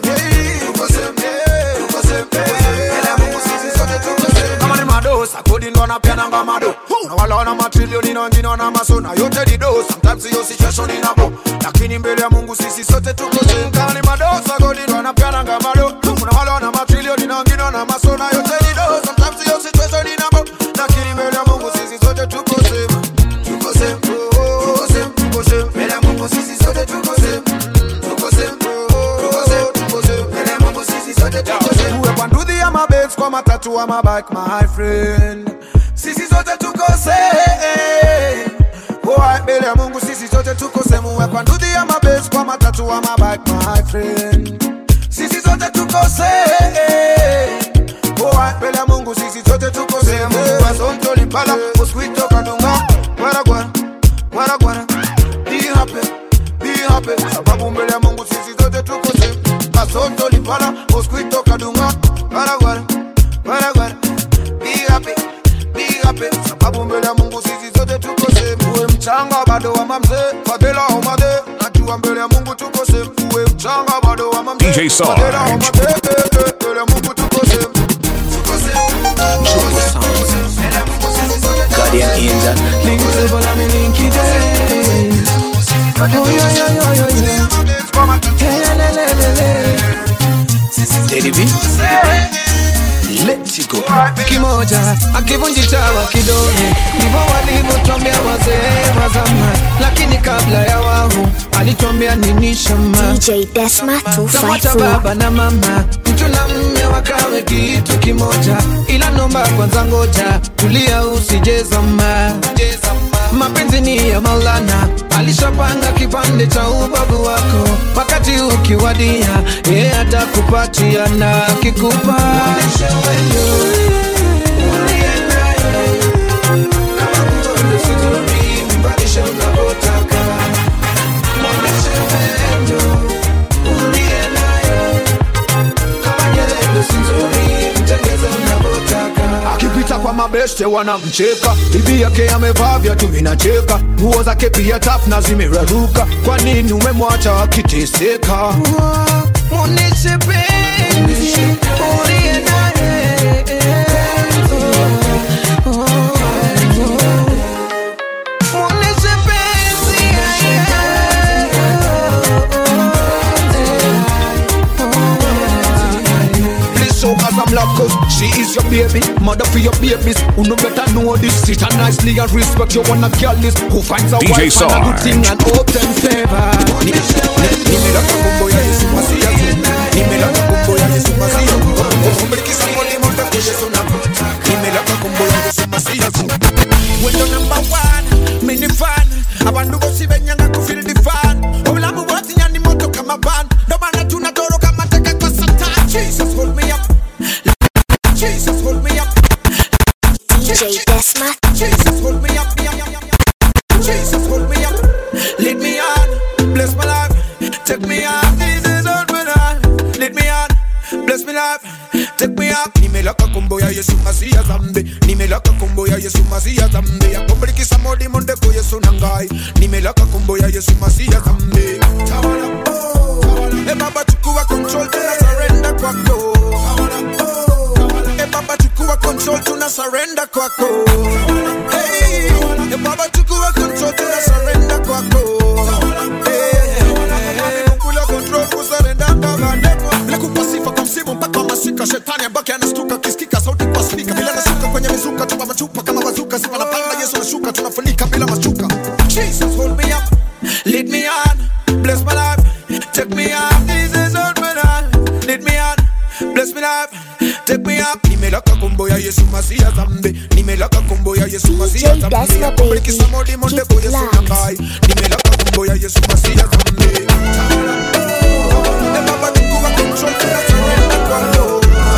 Mbele ya Mungu sisi zote tukose. Kama ni madosa, kodi ndo anapiana ngamado. Na wala wana matrilioni na wengine wana masona. Yote di do, sometimes your situation inabo. Lakini mbele ya Mungu sisi sote tuko same. Kama ni madosa godi ndo anapiana ngamado. Na wala wana matrilioni na wengine wana masona. Yote di do, sometimes your situation inabo. Lakini mbele ya Mungu sisi sote tuko same. Tuko same. Mbele ya Mungu sisi sote tuko same. Tuko same. Mbele ya Mungu sisi sote tuko same. Uwe kwa ndudhi ya mabes kwa matatu wa my back, my friend. Sisi zote tukose. Boy, mbele ya Mungu sisi zote tukose. Muwe kwa ndudhi ya mabase kwa matatu wa my back, my friend. Sisi zote tukose. Boy, mbele ya Mungu sisi zote tukose. Mungu wa sonto lipala, mosquito kadunga. Guara. Be happy. Sababu mbele ya Mungu sisi zote tukose. Kasonto lipala, mosquito kadunga. Guara. Be happy, sababu mbele ya Mungu sisi zote tuko same. Uwe mchanga bado wa mamze, fadela omade. Najua mbele ya Mungu tuko same. Uwe mchanga bado wa mamze, DJ Sarge. fadela omade. Mbele ya Mungu tuko same. Guardian Angel. Teddy B. Let's go. Kimoja akivunji chawa kidole, ndivyo walivyotuambia wazee wa zamani. Lakini kabla ya wao alituambia nini shama? DJ Desma Tafuta 254. baba na mama, mtu na mme wakawe kitu kimoja. Ila nomba kwanza ngoja, tulia usijezama. Mapenzi ni ya Maulana, alishapanga kipande cha ubavu wako. Wakati ukiwadia, yeye atakupatia na kikupa. Akipita kwa mabeste wanamcheka, bibi yake amevaa viatu vinacheka, nguo zake pia tap na zimeraruka. Kwa nini umemwacha akiteseka? Muoneshe penzi uliye naye. Muoneshe penzi. Please show her some love, cause she is your baby, mother for your babies. Who no better know this, sit and nicely and respect you wanna girl this. Who finds a DJ wife and a good thing and open favor. Nimeleta kumbo ya Yesu Masia, nimeleta kumbo ya Yesu Masia. Kumbulikisa mwani mwanda kushesu na nimeleta kumbo ya Yesu Masia. Wendo number one, mini fan. Abantu bosi benyanga kufeel the fan. Obulamu bwati nyani moto kama van. Ndo maana tunatoro kama teke kwa satan. Jesus hold me up. Jesus hold me up. DJ Desma. Jesus hold me up. Jesus hold me up. Lead me on, bless my life. Take me on, this is all my life. Lead me on, bless me life. take me up. Nimelaka kumbo ya Yesu Masia zambe. Nimelaka kumbo ya Yesu Masia zambe. Ya kumbriki samodi monde ko Yesu nangai. Nimelaka kumbo ya Yesu Masia zambe. Tawala oh, tawala. Baba chukua control tuna surrender kwako. Tawala oh, tawala. Baba chukua control tuna surrender kwako. Hey, Baba chukua control tuna surrender kwako. Masika shetani abaki anastuka kisikika sauti kwa speaker bila nashuka kwenye mizuka tupa machupa kama bazuka sifa napanda Yesu nashuka tunafunika bila mashuka. Jesus hold me up, lead me on, bless my life, take me up. Jesus hold me on, lead me on, bless my life, take me up. Nimelaka kumbo ya Yesu Masia zambe. Nimelaka kumbo ya Yesu Masia zambe. Kumbriki samodi monde ko Yesu nangai. Nimelaka kumbo ya Yesu Masia zambe. Baba chukua control tuna surrender kwako.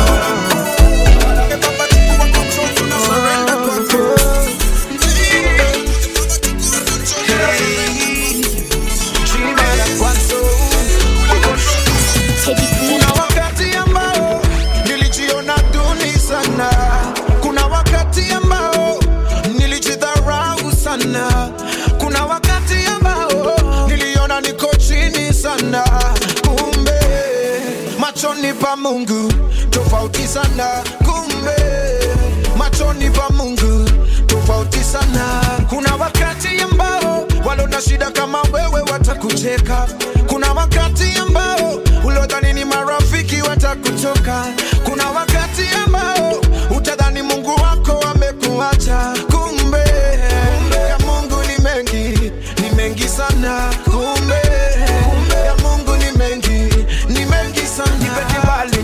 Kuna wakati ambao nilijiona duni sana. Kuna wakati ambao nilijidharau sana. Kuna wakati ambao niliona niko chini sana. Kumbe machoni pa Mungu tofauti sana. Kumbe machoni pa Mungu tofauti sana. Kuna wakati ambao walona shida kama wewe watakucheka. Kuna wakati ambao ulodhani ni marafiki watakutoka. Kuna wakati ambao utadhani Mungu wako amekuacha. Kumbe ya Mungu ni mengi sana. Kumbe ya Mungu ni mengi sana. Nipe kibali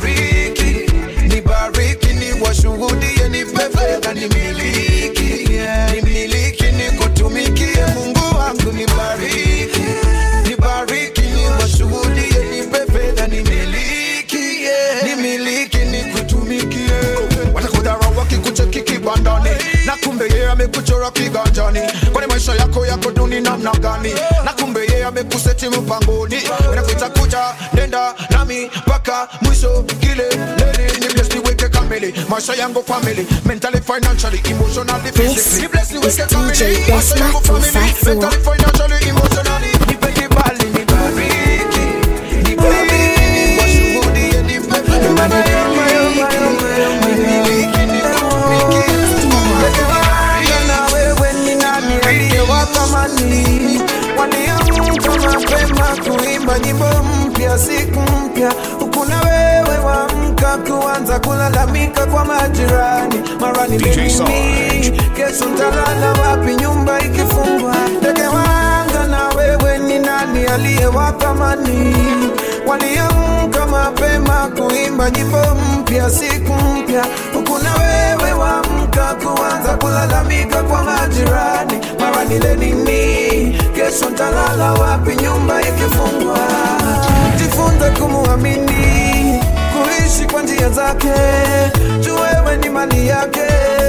nibariki niwashuhudie, nipe fedha nimiliki nikutumikie. Mungu wangu nibariki niwashuhudie, nipe fedha nimiliki nikutumikie. Watakudharau wakikucheki kibandani, na kumbe yeye amekuchora kiganjani. Kwani maisha yako duni namna gani? Na kumbe yeye amekuseti mpangoni. Unakuita kuja nenda nami mpaka mwisho kileleni. Ni bless niweke kamili maisha yangu family, mentally, financially, emotionally, physically. Ni bless niweke kamili maisha yangu family, mentally, financially, emotionally. Nipe kibali nibariki niwashuhudie, nipe fedha nimiliki nikutumikie. Na wewe ni nani aliyewatamani waliamka mapema kuimba nyimbo mpya siku mpya, huku na wewe waamka kuanza kulalamika kwa majirani. Mara ni nini? Kesho utalala wapi nyumba ikifungwa? Ndege wanga na wewe ni nani aliyewatamani waliamka mapema kuimba nyimbo mpya siku mpya, huku na wewe waamka kuanza kulalamika kwa majirani. Mara ni nini? Kesho utalala wapi nyumba ikifungwa? Jifunze kumuamini, kuishi kwa njia zake, juu wewe ni mali yake.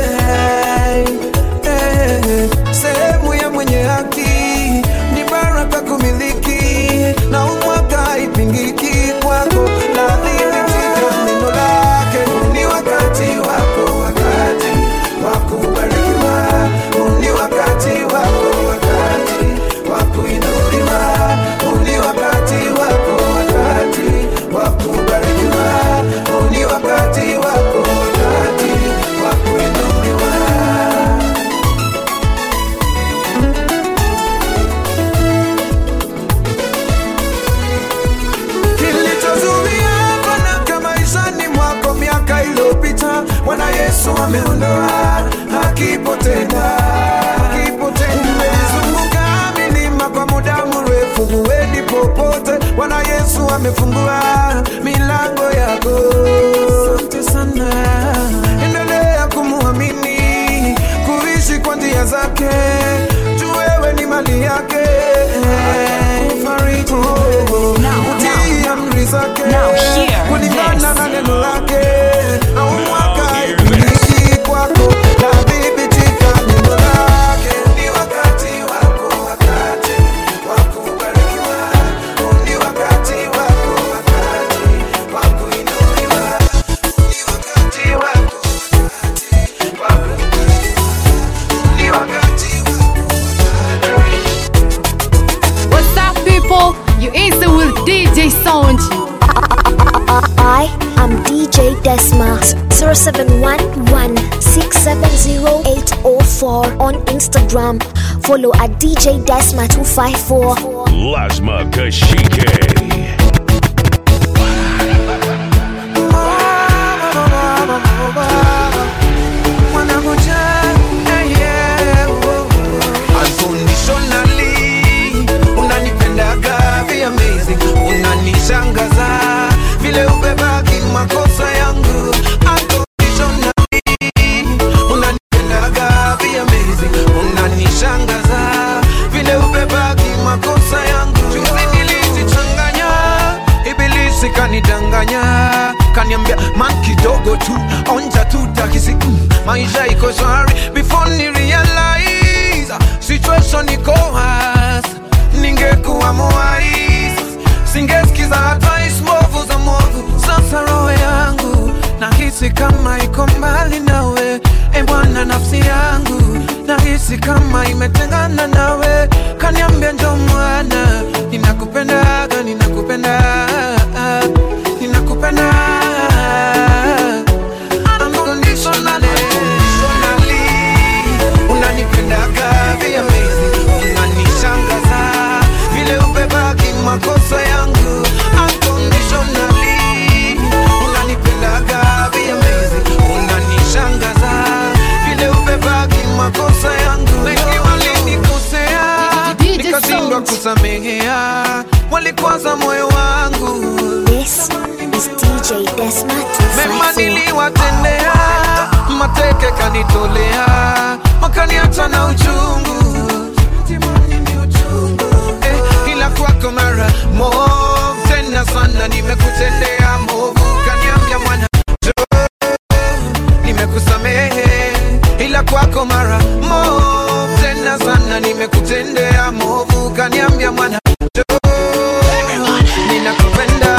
Sehemu ya mwenye haki ni baraka kumiliki, na umwaka haipingiki kwako. Ladhibitika neno lake, ni wakati wako, wakati wa kubarikiwa. Ni wakati wako, wakati wa kuinuliwa. Ni wakati wako, wakati wa kubarikiwa. Ni wakati wako, wakati wa kuinuliwa. Kilichozuia baraka maishani mwako miaka iliyopita, Bwana Yesu ameondoa, hakipo tena. Umezunguka milima kwa muda mrefu, huendi popote, Bwana Yesu amefungua milango yako. Asante sana, endelea kumuamini, kuishi kwa njia zake, juu wewe ni mali yake. Ufariji utii amri zake, kulingana na neno lake, au mwaka haipingiki kwako. Nadhibitika neno lake, ni wakati wako, wakati wa kubarikiwa. Ni wakati wako, wakati wa kuinuliwa. Desma. 0711-670-804 on Instagram. Follow at DJ Desma 254. Lasma Kashike. Unanishangaza vile ubebaki makosa yangu unconditionally, unanipendaga be amazing. Unanishangaza vile ubebaki makosa yangu. Juzi nilijichanganya, ibilisi kanidanganya, kaniambia man kidogo tu, onja tu takisi, maisha iko shwari. Before ni realize situation iko hasi, ningekuwa mwai singesikiza advice mbovu za mwovu. Sasa roho yangu nahisi kama iko mbali nawe, Bwana nafsi yangu nahisi kama imetengana nawe. Kaniambia njoo mwana, ninakupendaga, ninakupenda, ninakupenda unconditionally, unanipendaga be amazing. Unanishangaza vile ubebaki makosa yangu unconditionally, unanipendaga be amazing. Unanishangaza vile ubebaki makosa yangu. Wengi walinikosea nikashindwa kusamehea, walikwaza moyo wangu. This is DJ Desma 254. Mema niliwatendea, mateke kanitolea, wakaniacha na uchungu. Ila kwako mara movu tena sana nimekutendea movu. Kaniambia mwana njoo, nimekusamehe. Ila kwako mara movu tena sana nimekutendea movu. Kaniambia mwana njoo, ninakupenda.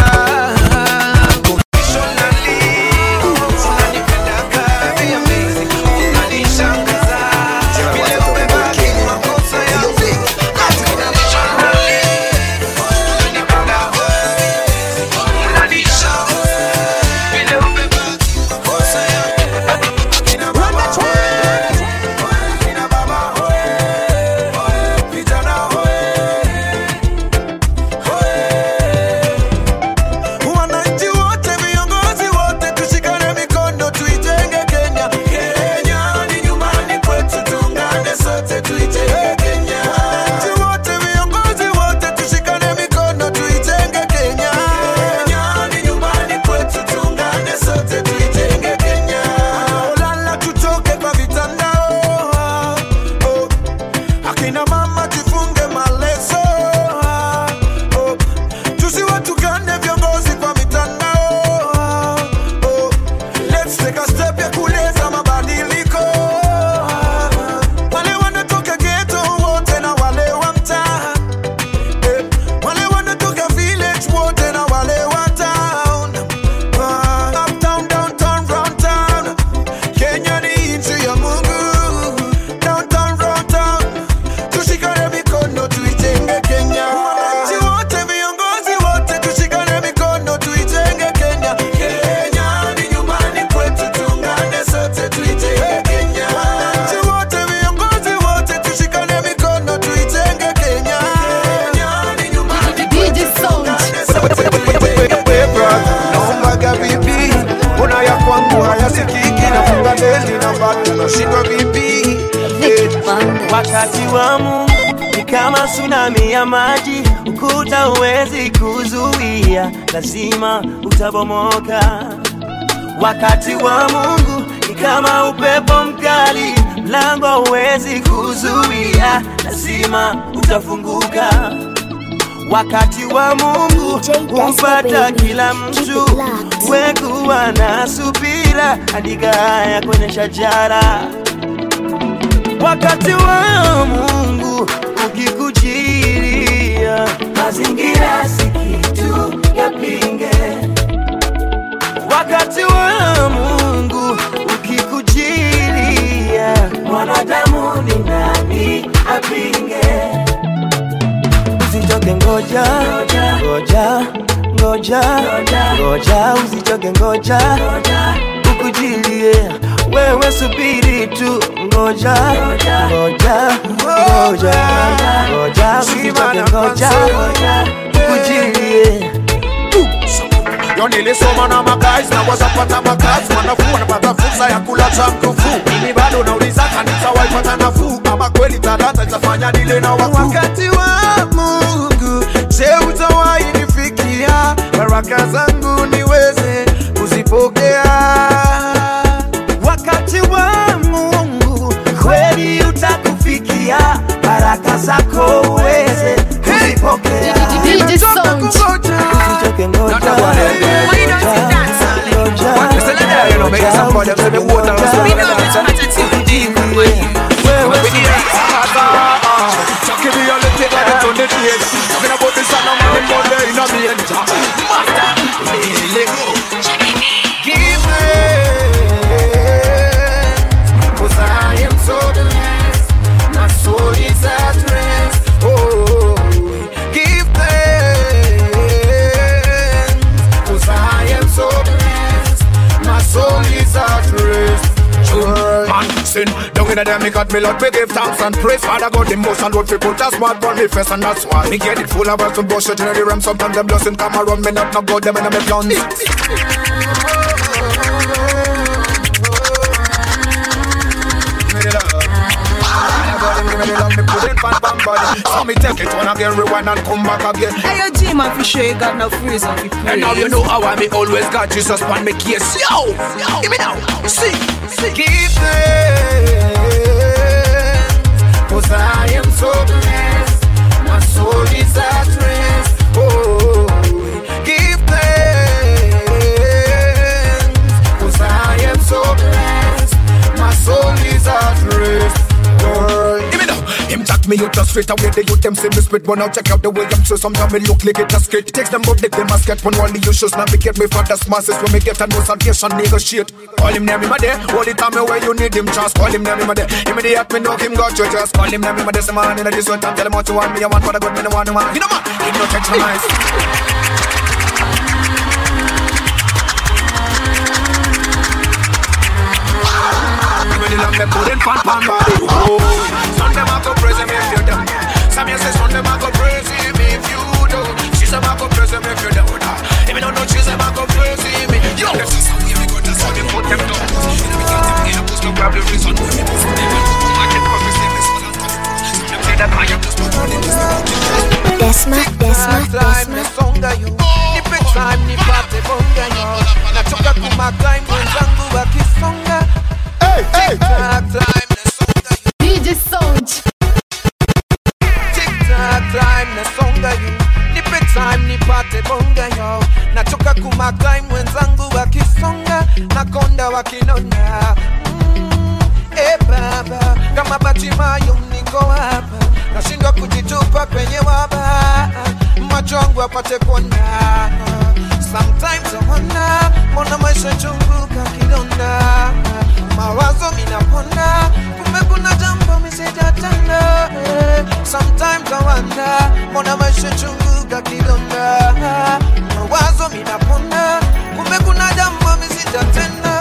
Wakati wa Mungu ni kama tsunami ya maji, ukuta huwezi kuzuia, lazima utabomoka. Wakati wa Mungu ni kama upepo mkali, mlango huwezi kuzuia, lazima utafunguka. Wakati wa Mungu humpata kila mtu, wekuwa na subira, andika haya kwenye shajara. Wakati wa Mungu ukikujiria, mazingira si kitu yapinge. Wakati wa Mungu ukikujiria, mwanadamu ni nani apinge? Usichoke, ngoja, ngoja, ngoja, ngoja usichoke ngoja, ukujilie wewe subiri tu ngoja, ngoja, ngoja, ngoja usichoke ngoja, ukujilie. Yo nilisoma na magazi na wazapata makazi, wanafu wanapata fursa ya kula cha mkufu. Mimi bado nauliza kanisa waipata nafuu, ama kweli talanta itafanya nile na wakuu. Wakati wa Mungu, je utawahi nifikia, baraka zangu niweze kuzipokea. Wakati wa Mungu kweli utakufikia, baraka zako uweze kuzipokea. DJ Sound. Usichoke ngoja. Down in the day, me got me Lord, me give thanks and praise. Father God, the most and Lord, we put a smart on me face, and that's why me get it full of words and bullshit in the realm. Sometimes them doesn't come around me, not no good, them in my plans. So me take it one again, rewind and come back again. Hey, yo, G-man, for sure you got no freeze and for praise. And now you know how I me always got Jesus on me case. Yo, give me now, see. Give thanks, 'cause I am so blessed. My soul is at rest. Oh, give thanks, 'cause I am so blessed. My soul is at rest. Give me now. Him talk me out straight away. The youth them say me spit, but now check out the way I'm so. Sometimes me look like it a skate. Takes them up, they must get one. All the issues navigate me for the masses. When me get a no salvation, negotiate. Call him name my day. All the time where you need him, just call him name my day. Immediate me know him got you, just call him name my day. Some man in this one time, tell him what you want. Me I want for the good, me no want no man. You know man, he no touch my eyes. Me put in pan body. Oh, son them a go praise him if you don't. Some you say son them a go praise him if you don't. She say a go praise him if you don't. If you don't know, she say a go praise him. Yo, this is how we go. That's how they put them down. You know we can't take it. Post no problem. Reason why we put them down. I can't promise them this one on top. Them say that I am just not running this. Desma. Songa you nipe time nipate bonga yo natoka kumakai mwenzangu wakisonga. Hey, time DJ Sound. TikTok time na songa you nipe time nipate bonga yo natoka kumakai mwenzangu wakisonga nakonda wakinona. Baba kama Batimayo niko hapa nashindwa kujitupa penye waba macho yangu apate kuona. Sometimes I wonder mbona maisha chungu kakidonda mawazo minapona kumbe kuna jambo misijatenda. Sometimes I wonder mbona maisha chungu kakidonda mawazo minapona kumbe kuna jambo misijatenda.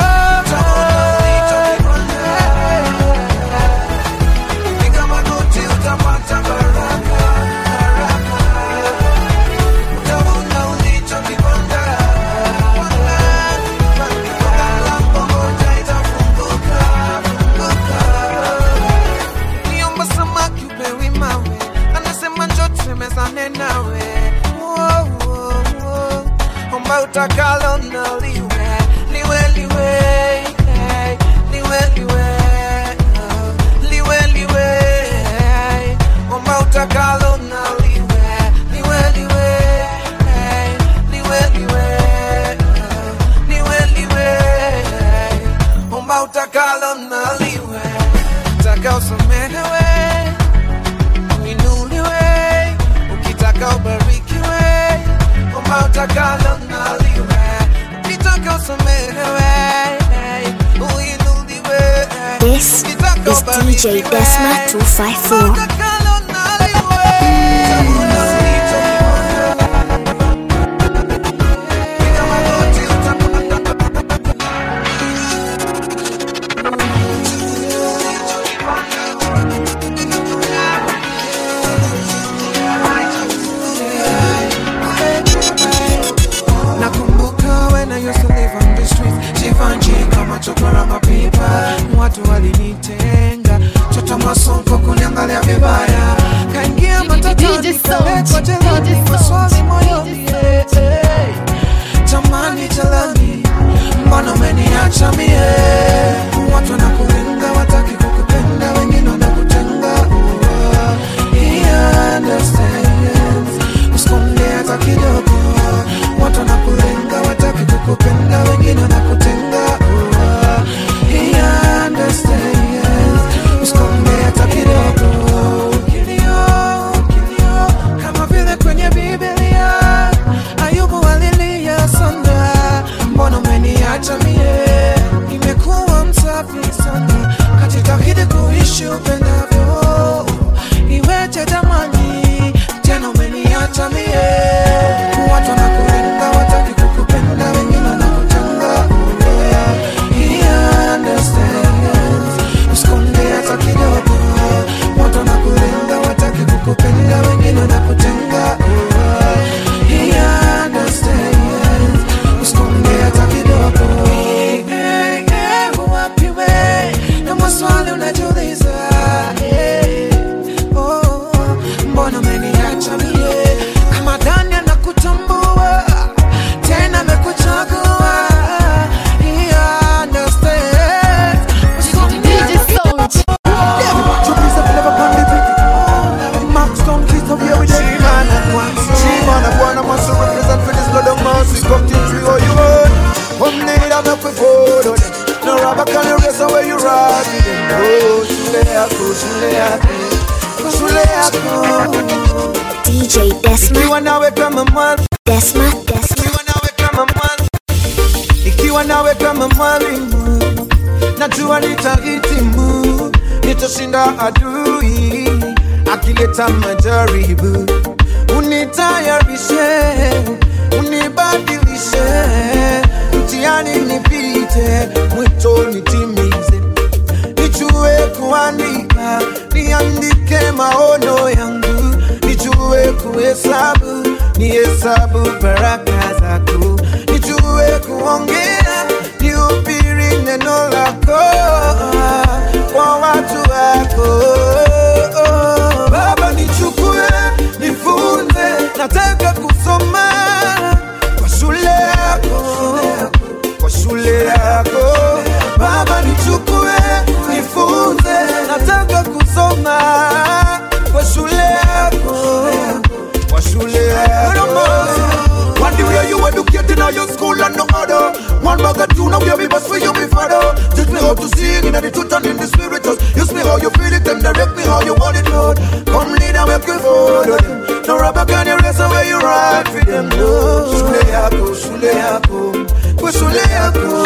Utakalo na liwe omba utakalo na omba utakalo na liwe taka usamehewe uinuliwe ukitaka ubarikiwe omba utakalo na liwe ukitaka usamehewe uinuliwe. This is DJ Desma 254. kwa jelani, maswali moyoni, tamani talani, mbona umeniacha mie? Watu wanakulenga, wataki kukupenda, wengine wanakutenga. He understands, usikonde hata kidogo. Watu wanakulenga, wataki kukupenda, wengine wanakutenga. He understands, usikonde hata kidogo. Kilio, kama vile kwenye Biblia, Ayubu alilia sana, mbona umeniacha mie? Nimekuwa msafi sana, kajitahidi kuishi upendavyo, iweje jamani, tena umeniacha mie? Watu wanakulenga, wataki kukupenda, wengine wanakutenga. He understands, usikonde hata kidogo. Watu wanakulenga, wataki kukupenda, wengine wanakutenga. He understands, usikonde hata kidogo. Wapi we, na maswali unajiuliza, mbona umeniacha mie? Kama Dani anakutambua, tena amekuchagua. He understands, usikonde hata kidogo. DJ Desma. Ikiwa nawe kama mwalimu, najua nitahitimu, nitashinda adui akileta majaribu. Unitayarishe, unibadilishe, mtihani nipite, mwito nitimize. Nijue kuandika, niandike maono yangu. Nijue kuhesabu, nihesabu baraka zako. Nijue kuongea, nihubiri neno lako kwa watu wako. Baba nichukue, nifunze, nataka kusoma kwa shule yako, kwa shule yako. Baba nichukue, nifunze, nataka kusoma kwa shule yako, kwa shule yako. One day where you educated in your school and no other. One bag of tuna where we must for you me father. Teach me how to sing in the truth and in the spirit. Use me how you feel it and direct me how you want it, Lord. Come lead and make you follow them. No rubber can erase away you ride for them, Lord. Shule yako, shule yako, kwa shule yako.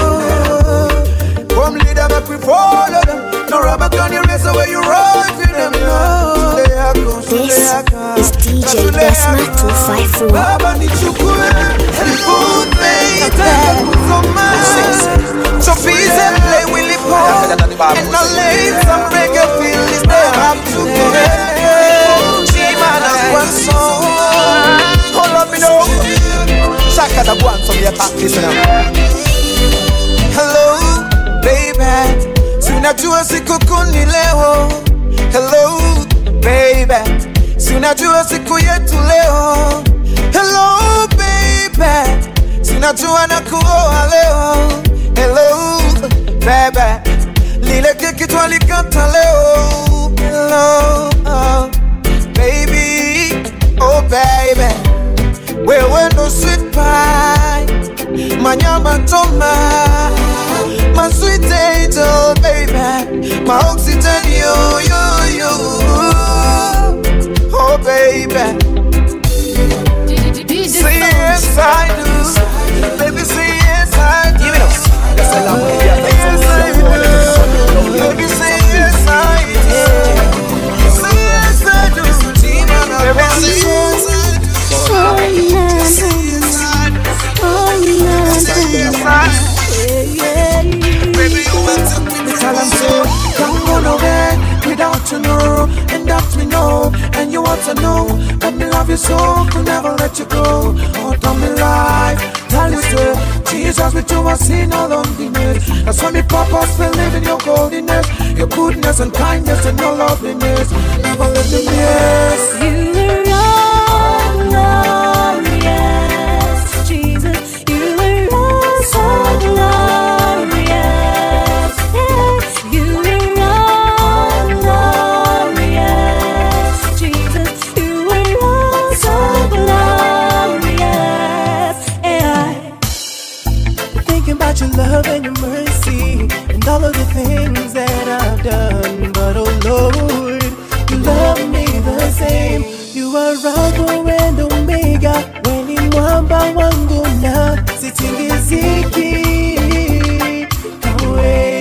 Come lead and make you follow them. No rubber can erase away you ride for them, Lord. Shule yako, shule yako. This is DJ Desma 254. Baba nichukue, nifunze, nataka kusoma. So please and play Willie Paul, and I'll lay some reggae feel this day up to get. G-Man has one song. Hold up me now. Shaka the one so me attack this now. Hello, baby. Sinajua siku kuni leo. Hello, baby. Sinajua siku yetu leo. Hello, baby. Sinajua na kuoa leo. Hello, baby. Lile keki twalikata leo. Hello, oh, baby. Oh, baby. Wewe ndo sweet pie, manyama toma, my sweet angel, baby, my oxygen, you. Oh, baby. Say yes, I do. Baby, say yes, I do. Yes, I do. Baby, say yes, I do. Say yes, I do. Baby, say yes, I do. Baby, you want to be the talent, so come on away without you know, and that we know, and you want to know that me love you so, could never let you go. Out of my life, tell you so, Jesus with you I see no loneliness. That's why me purpose will live in your goldenness, your goodness and kindness and your loveliness. Never let me miss. You were all Alpha and Omega, weni mwamba wangu na sitingiziki kawe.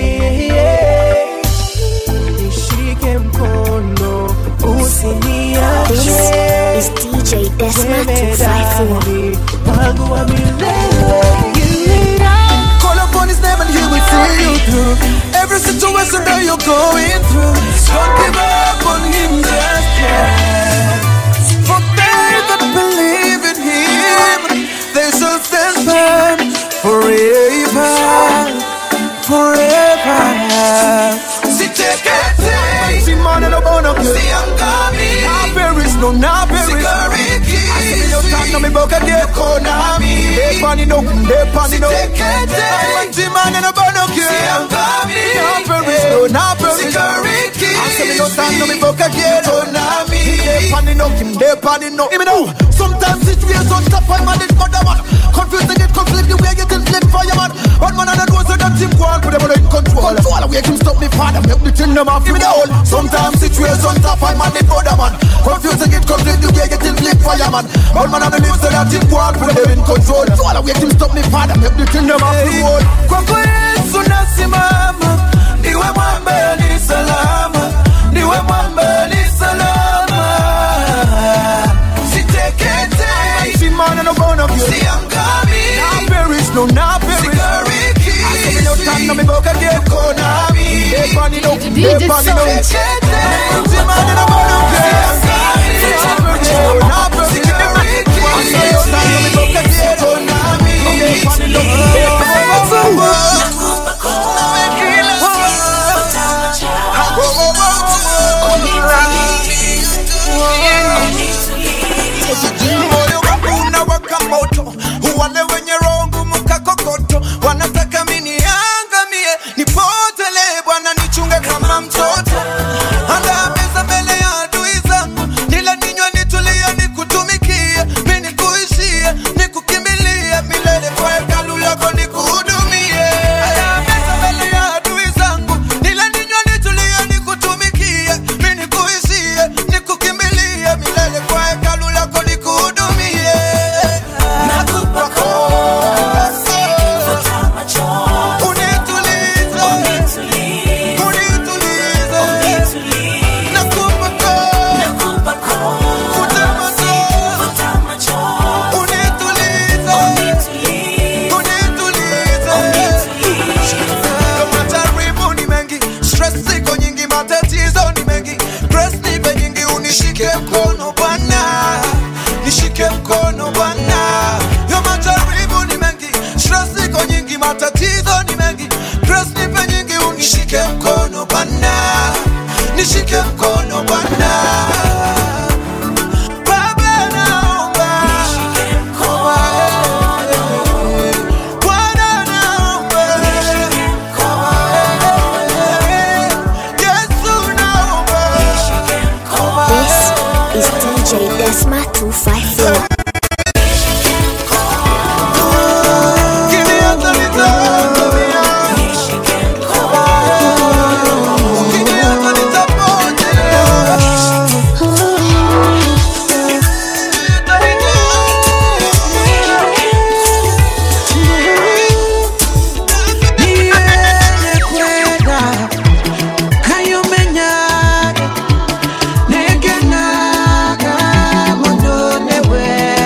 Nishike mkono usiniache. This is DJ Desma 254. Wangu wa milele. Call upon his name and he will see you through every situation that you're going through. Don't give up on him just yet. For they that believe in him, they shall stand firm forever, forever. Si te quede, si man no bono, si angami, now there is no, now there is I see your time, no me boca get konami. They pani no, si te quede, si man no bono, si angami, now there is no, now there is I see your time, no me boca get konami. They pani no, even know. Sometimes situations tough, I manage for the man. Confusing it, conflict the way you can flip fireman. One man and a knows that him go on, put them in control. Away him stop me father, make the thing them off me down. Sometimes situations tough, I manage for the man. Confusing it, conflict the way you can flip fireman. One man and a knows that him go on, put them in control. Away him stop me father, make the thing them off the wall. Kwa Yesu nasimama, niwe mwambe ni salama, niwe mwambe ni salama. Man and a bone of you. See I'm coming. Now perish, no, now perish. I say no time, no me boca get konami. They funny no, they funny no. See man and a bone of you. Now perish, now perish. I say no time, no me boca get konami. They funny no, they funny no. Wale wenye rongo muka kokoto wanataka mini angamie, nipotele Bwana nichunge kama mtoto. Anda meza mbele ya adui zangu, nile ninywe nitulie nikutumikie, mimi nikuishie nikukimbilie, milele kwa hekalu lako nikuhudumie. Anda meza mbele ya adui zangu, nile ninywe nitulie nikutumikie, mimi nikuishie nikukimbilie, milele kwa hekalu lako nikuhudumie. Nishike mkono Bwana, nishike mkono Bwana. Yo majaribu ni mengi, stress iko nyingi, matatizo ni mengi, stress nipe nyingi, unishike mkono Bwana, nishike mkono Bwana. Baba naomba, nishike mkono Bwana, naomba, nishike mkono Yesu, naomba, nishike mkono. This is DJ Desma 254. Negenaga mono newe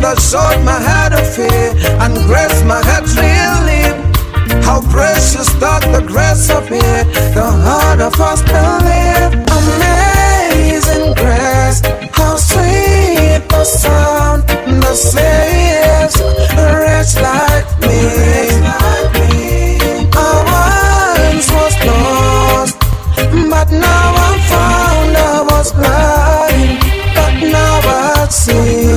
God showed my heart of fear and grace my heart really. How precious that the grace of me, the heart of us believe. Amazing grace, how sweet the sound that saves a wretch like me. I once was lost, but now I'm found. I was blind, but now I see.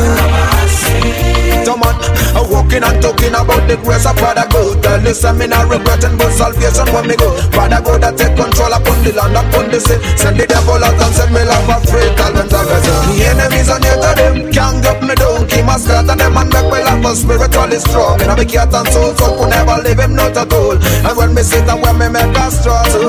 Walking and talking about the grace of Father God. Listen, me not regretting but salvation when me go. Father God, I take control upon the land, upon the sea. Send the devil out and send me like a free talent of it. The enemies on the to them can't get me down. Keep my skirt and them and make me like a spiritually strong. And I be cat and soul, so could never leave him not at all. And when me sit and when me make a struggle.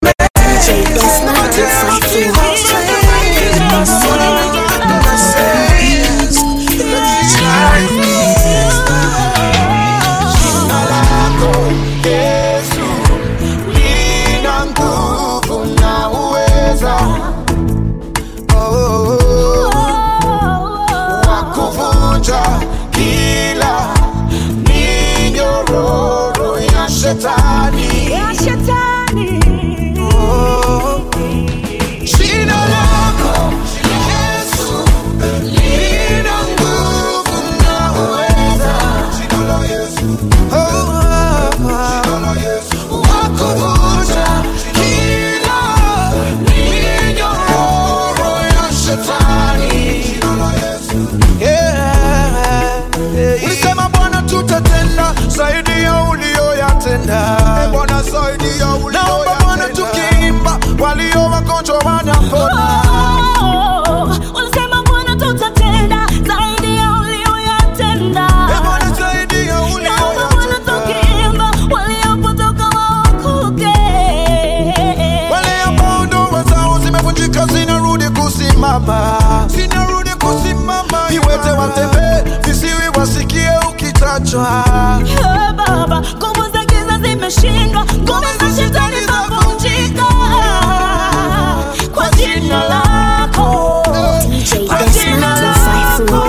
Baba, nguvu za giza zimeshindwa, nguvu za shetani zavunjika kwa jina lako, kwa jina lako.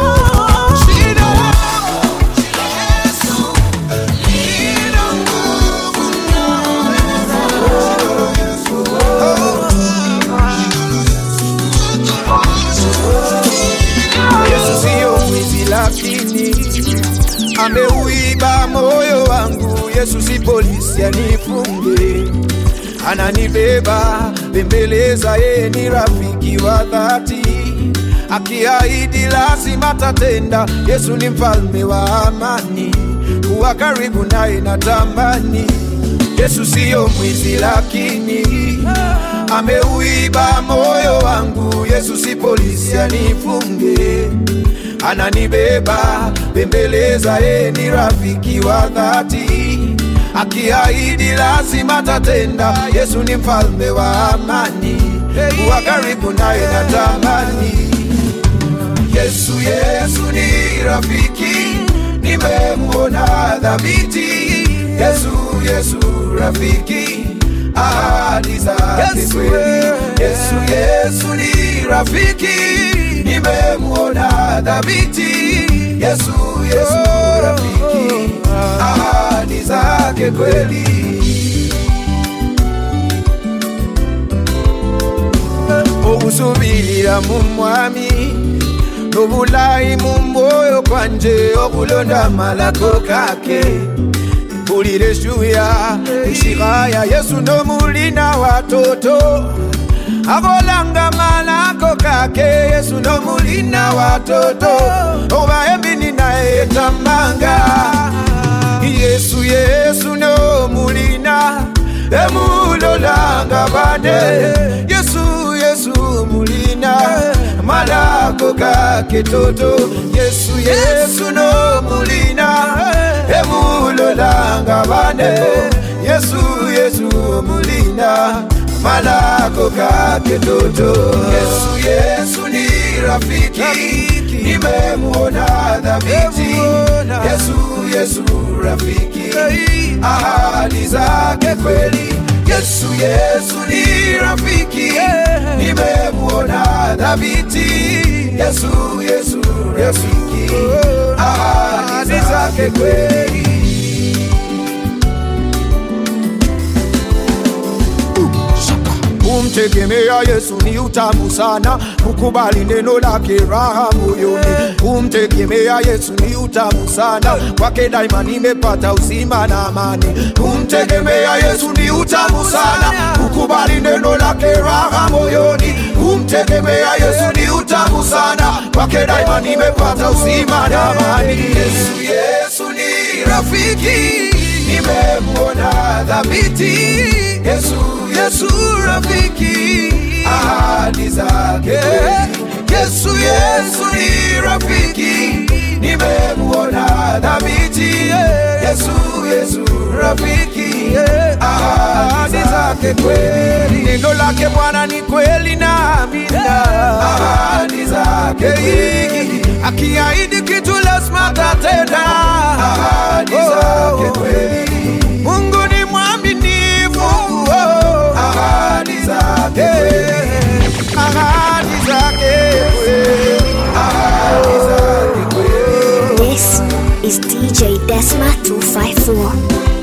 Yesu sio mwizi lakini ameuiba moyo wangu. Yesu si polisi anifunge, ananibeba bembeleza, yeye ni rafiki wa dhati, akiahidi lazima tatenda. Yesu ni mfalme wa amani, kuwa karibu naye natamani. Yesu sio mwizi lakini ameuiba moyo wangu. Yesu si polisi anifunge, ananibeba bembeleza, yeye ni rafiki wa dhati, akiahidi lazima tatenda. Yesu ni mfalme wa amani, kuwa karibu naye natamani. Yesu, Yesu ni rafiki, nimemuona dhabiti. Yesu, Yesu rafiki, ahadi zake kweli. Yesu, Yesu ni rafiki, nimemuona dhabiti. Yesu, Yesu rafiki, ahadi zake kweli. Okusubirira mu mwami n'obulayi mu mwoyo kwanje, okulonda amalako kake. Mpulira eshuya eshiraya, Yesu nomulina watoto, abolanga malako kake. Yesu nomulina watoto, oba embini naye tambanga. Yesu, Yesu nomulina emulolanga bane. Yesu, Yesu mulina malako kake toto. Yesu, Yesu nomulina emulolanga bane. Yesu, Yesu mulina malako kake toto. Yesu, Yesu ni rafiki, nimemuona dhabiti. Yesu, Yesu rafiki, ahadi zake kweli. Yesu, Yesu ni rafiki, nimemuona dhabiti. Yesu, Yesu rafiki, ahadi zake kweli. Kumtegemea Yesu ni utamu sana, kukubali neno lake raha moyoni. Kumtegemea Yesu ni utamu sana, kwake daima nimepata uzima na amani. Kumtegemea Yesu ni utamu sana, kukubali neno lake raha moyoni. Kumtegemea Yesu ni utamu sana, kwake daima nimepata uzima na amani. Yesu, Yesu ni rafiki, nimemwona dhabiti. Yesu, Yesu rafiki, ahadi zake. Yesu, Yesu ni rafiki, nimemwona dhabiti. Yesu, Yesu rafiki, ahadi zake kweli. Neno lake Bwana ni kweli na amina, ahadi zake kweli. Akiahidi kitu lazima atatenda, ahadi zake kweli. Mungu ni mwaminifu, ahadi zake, ahadi zake, ahadi zake. This is DJ Desma 254.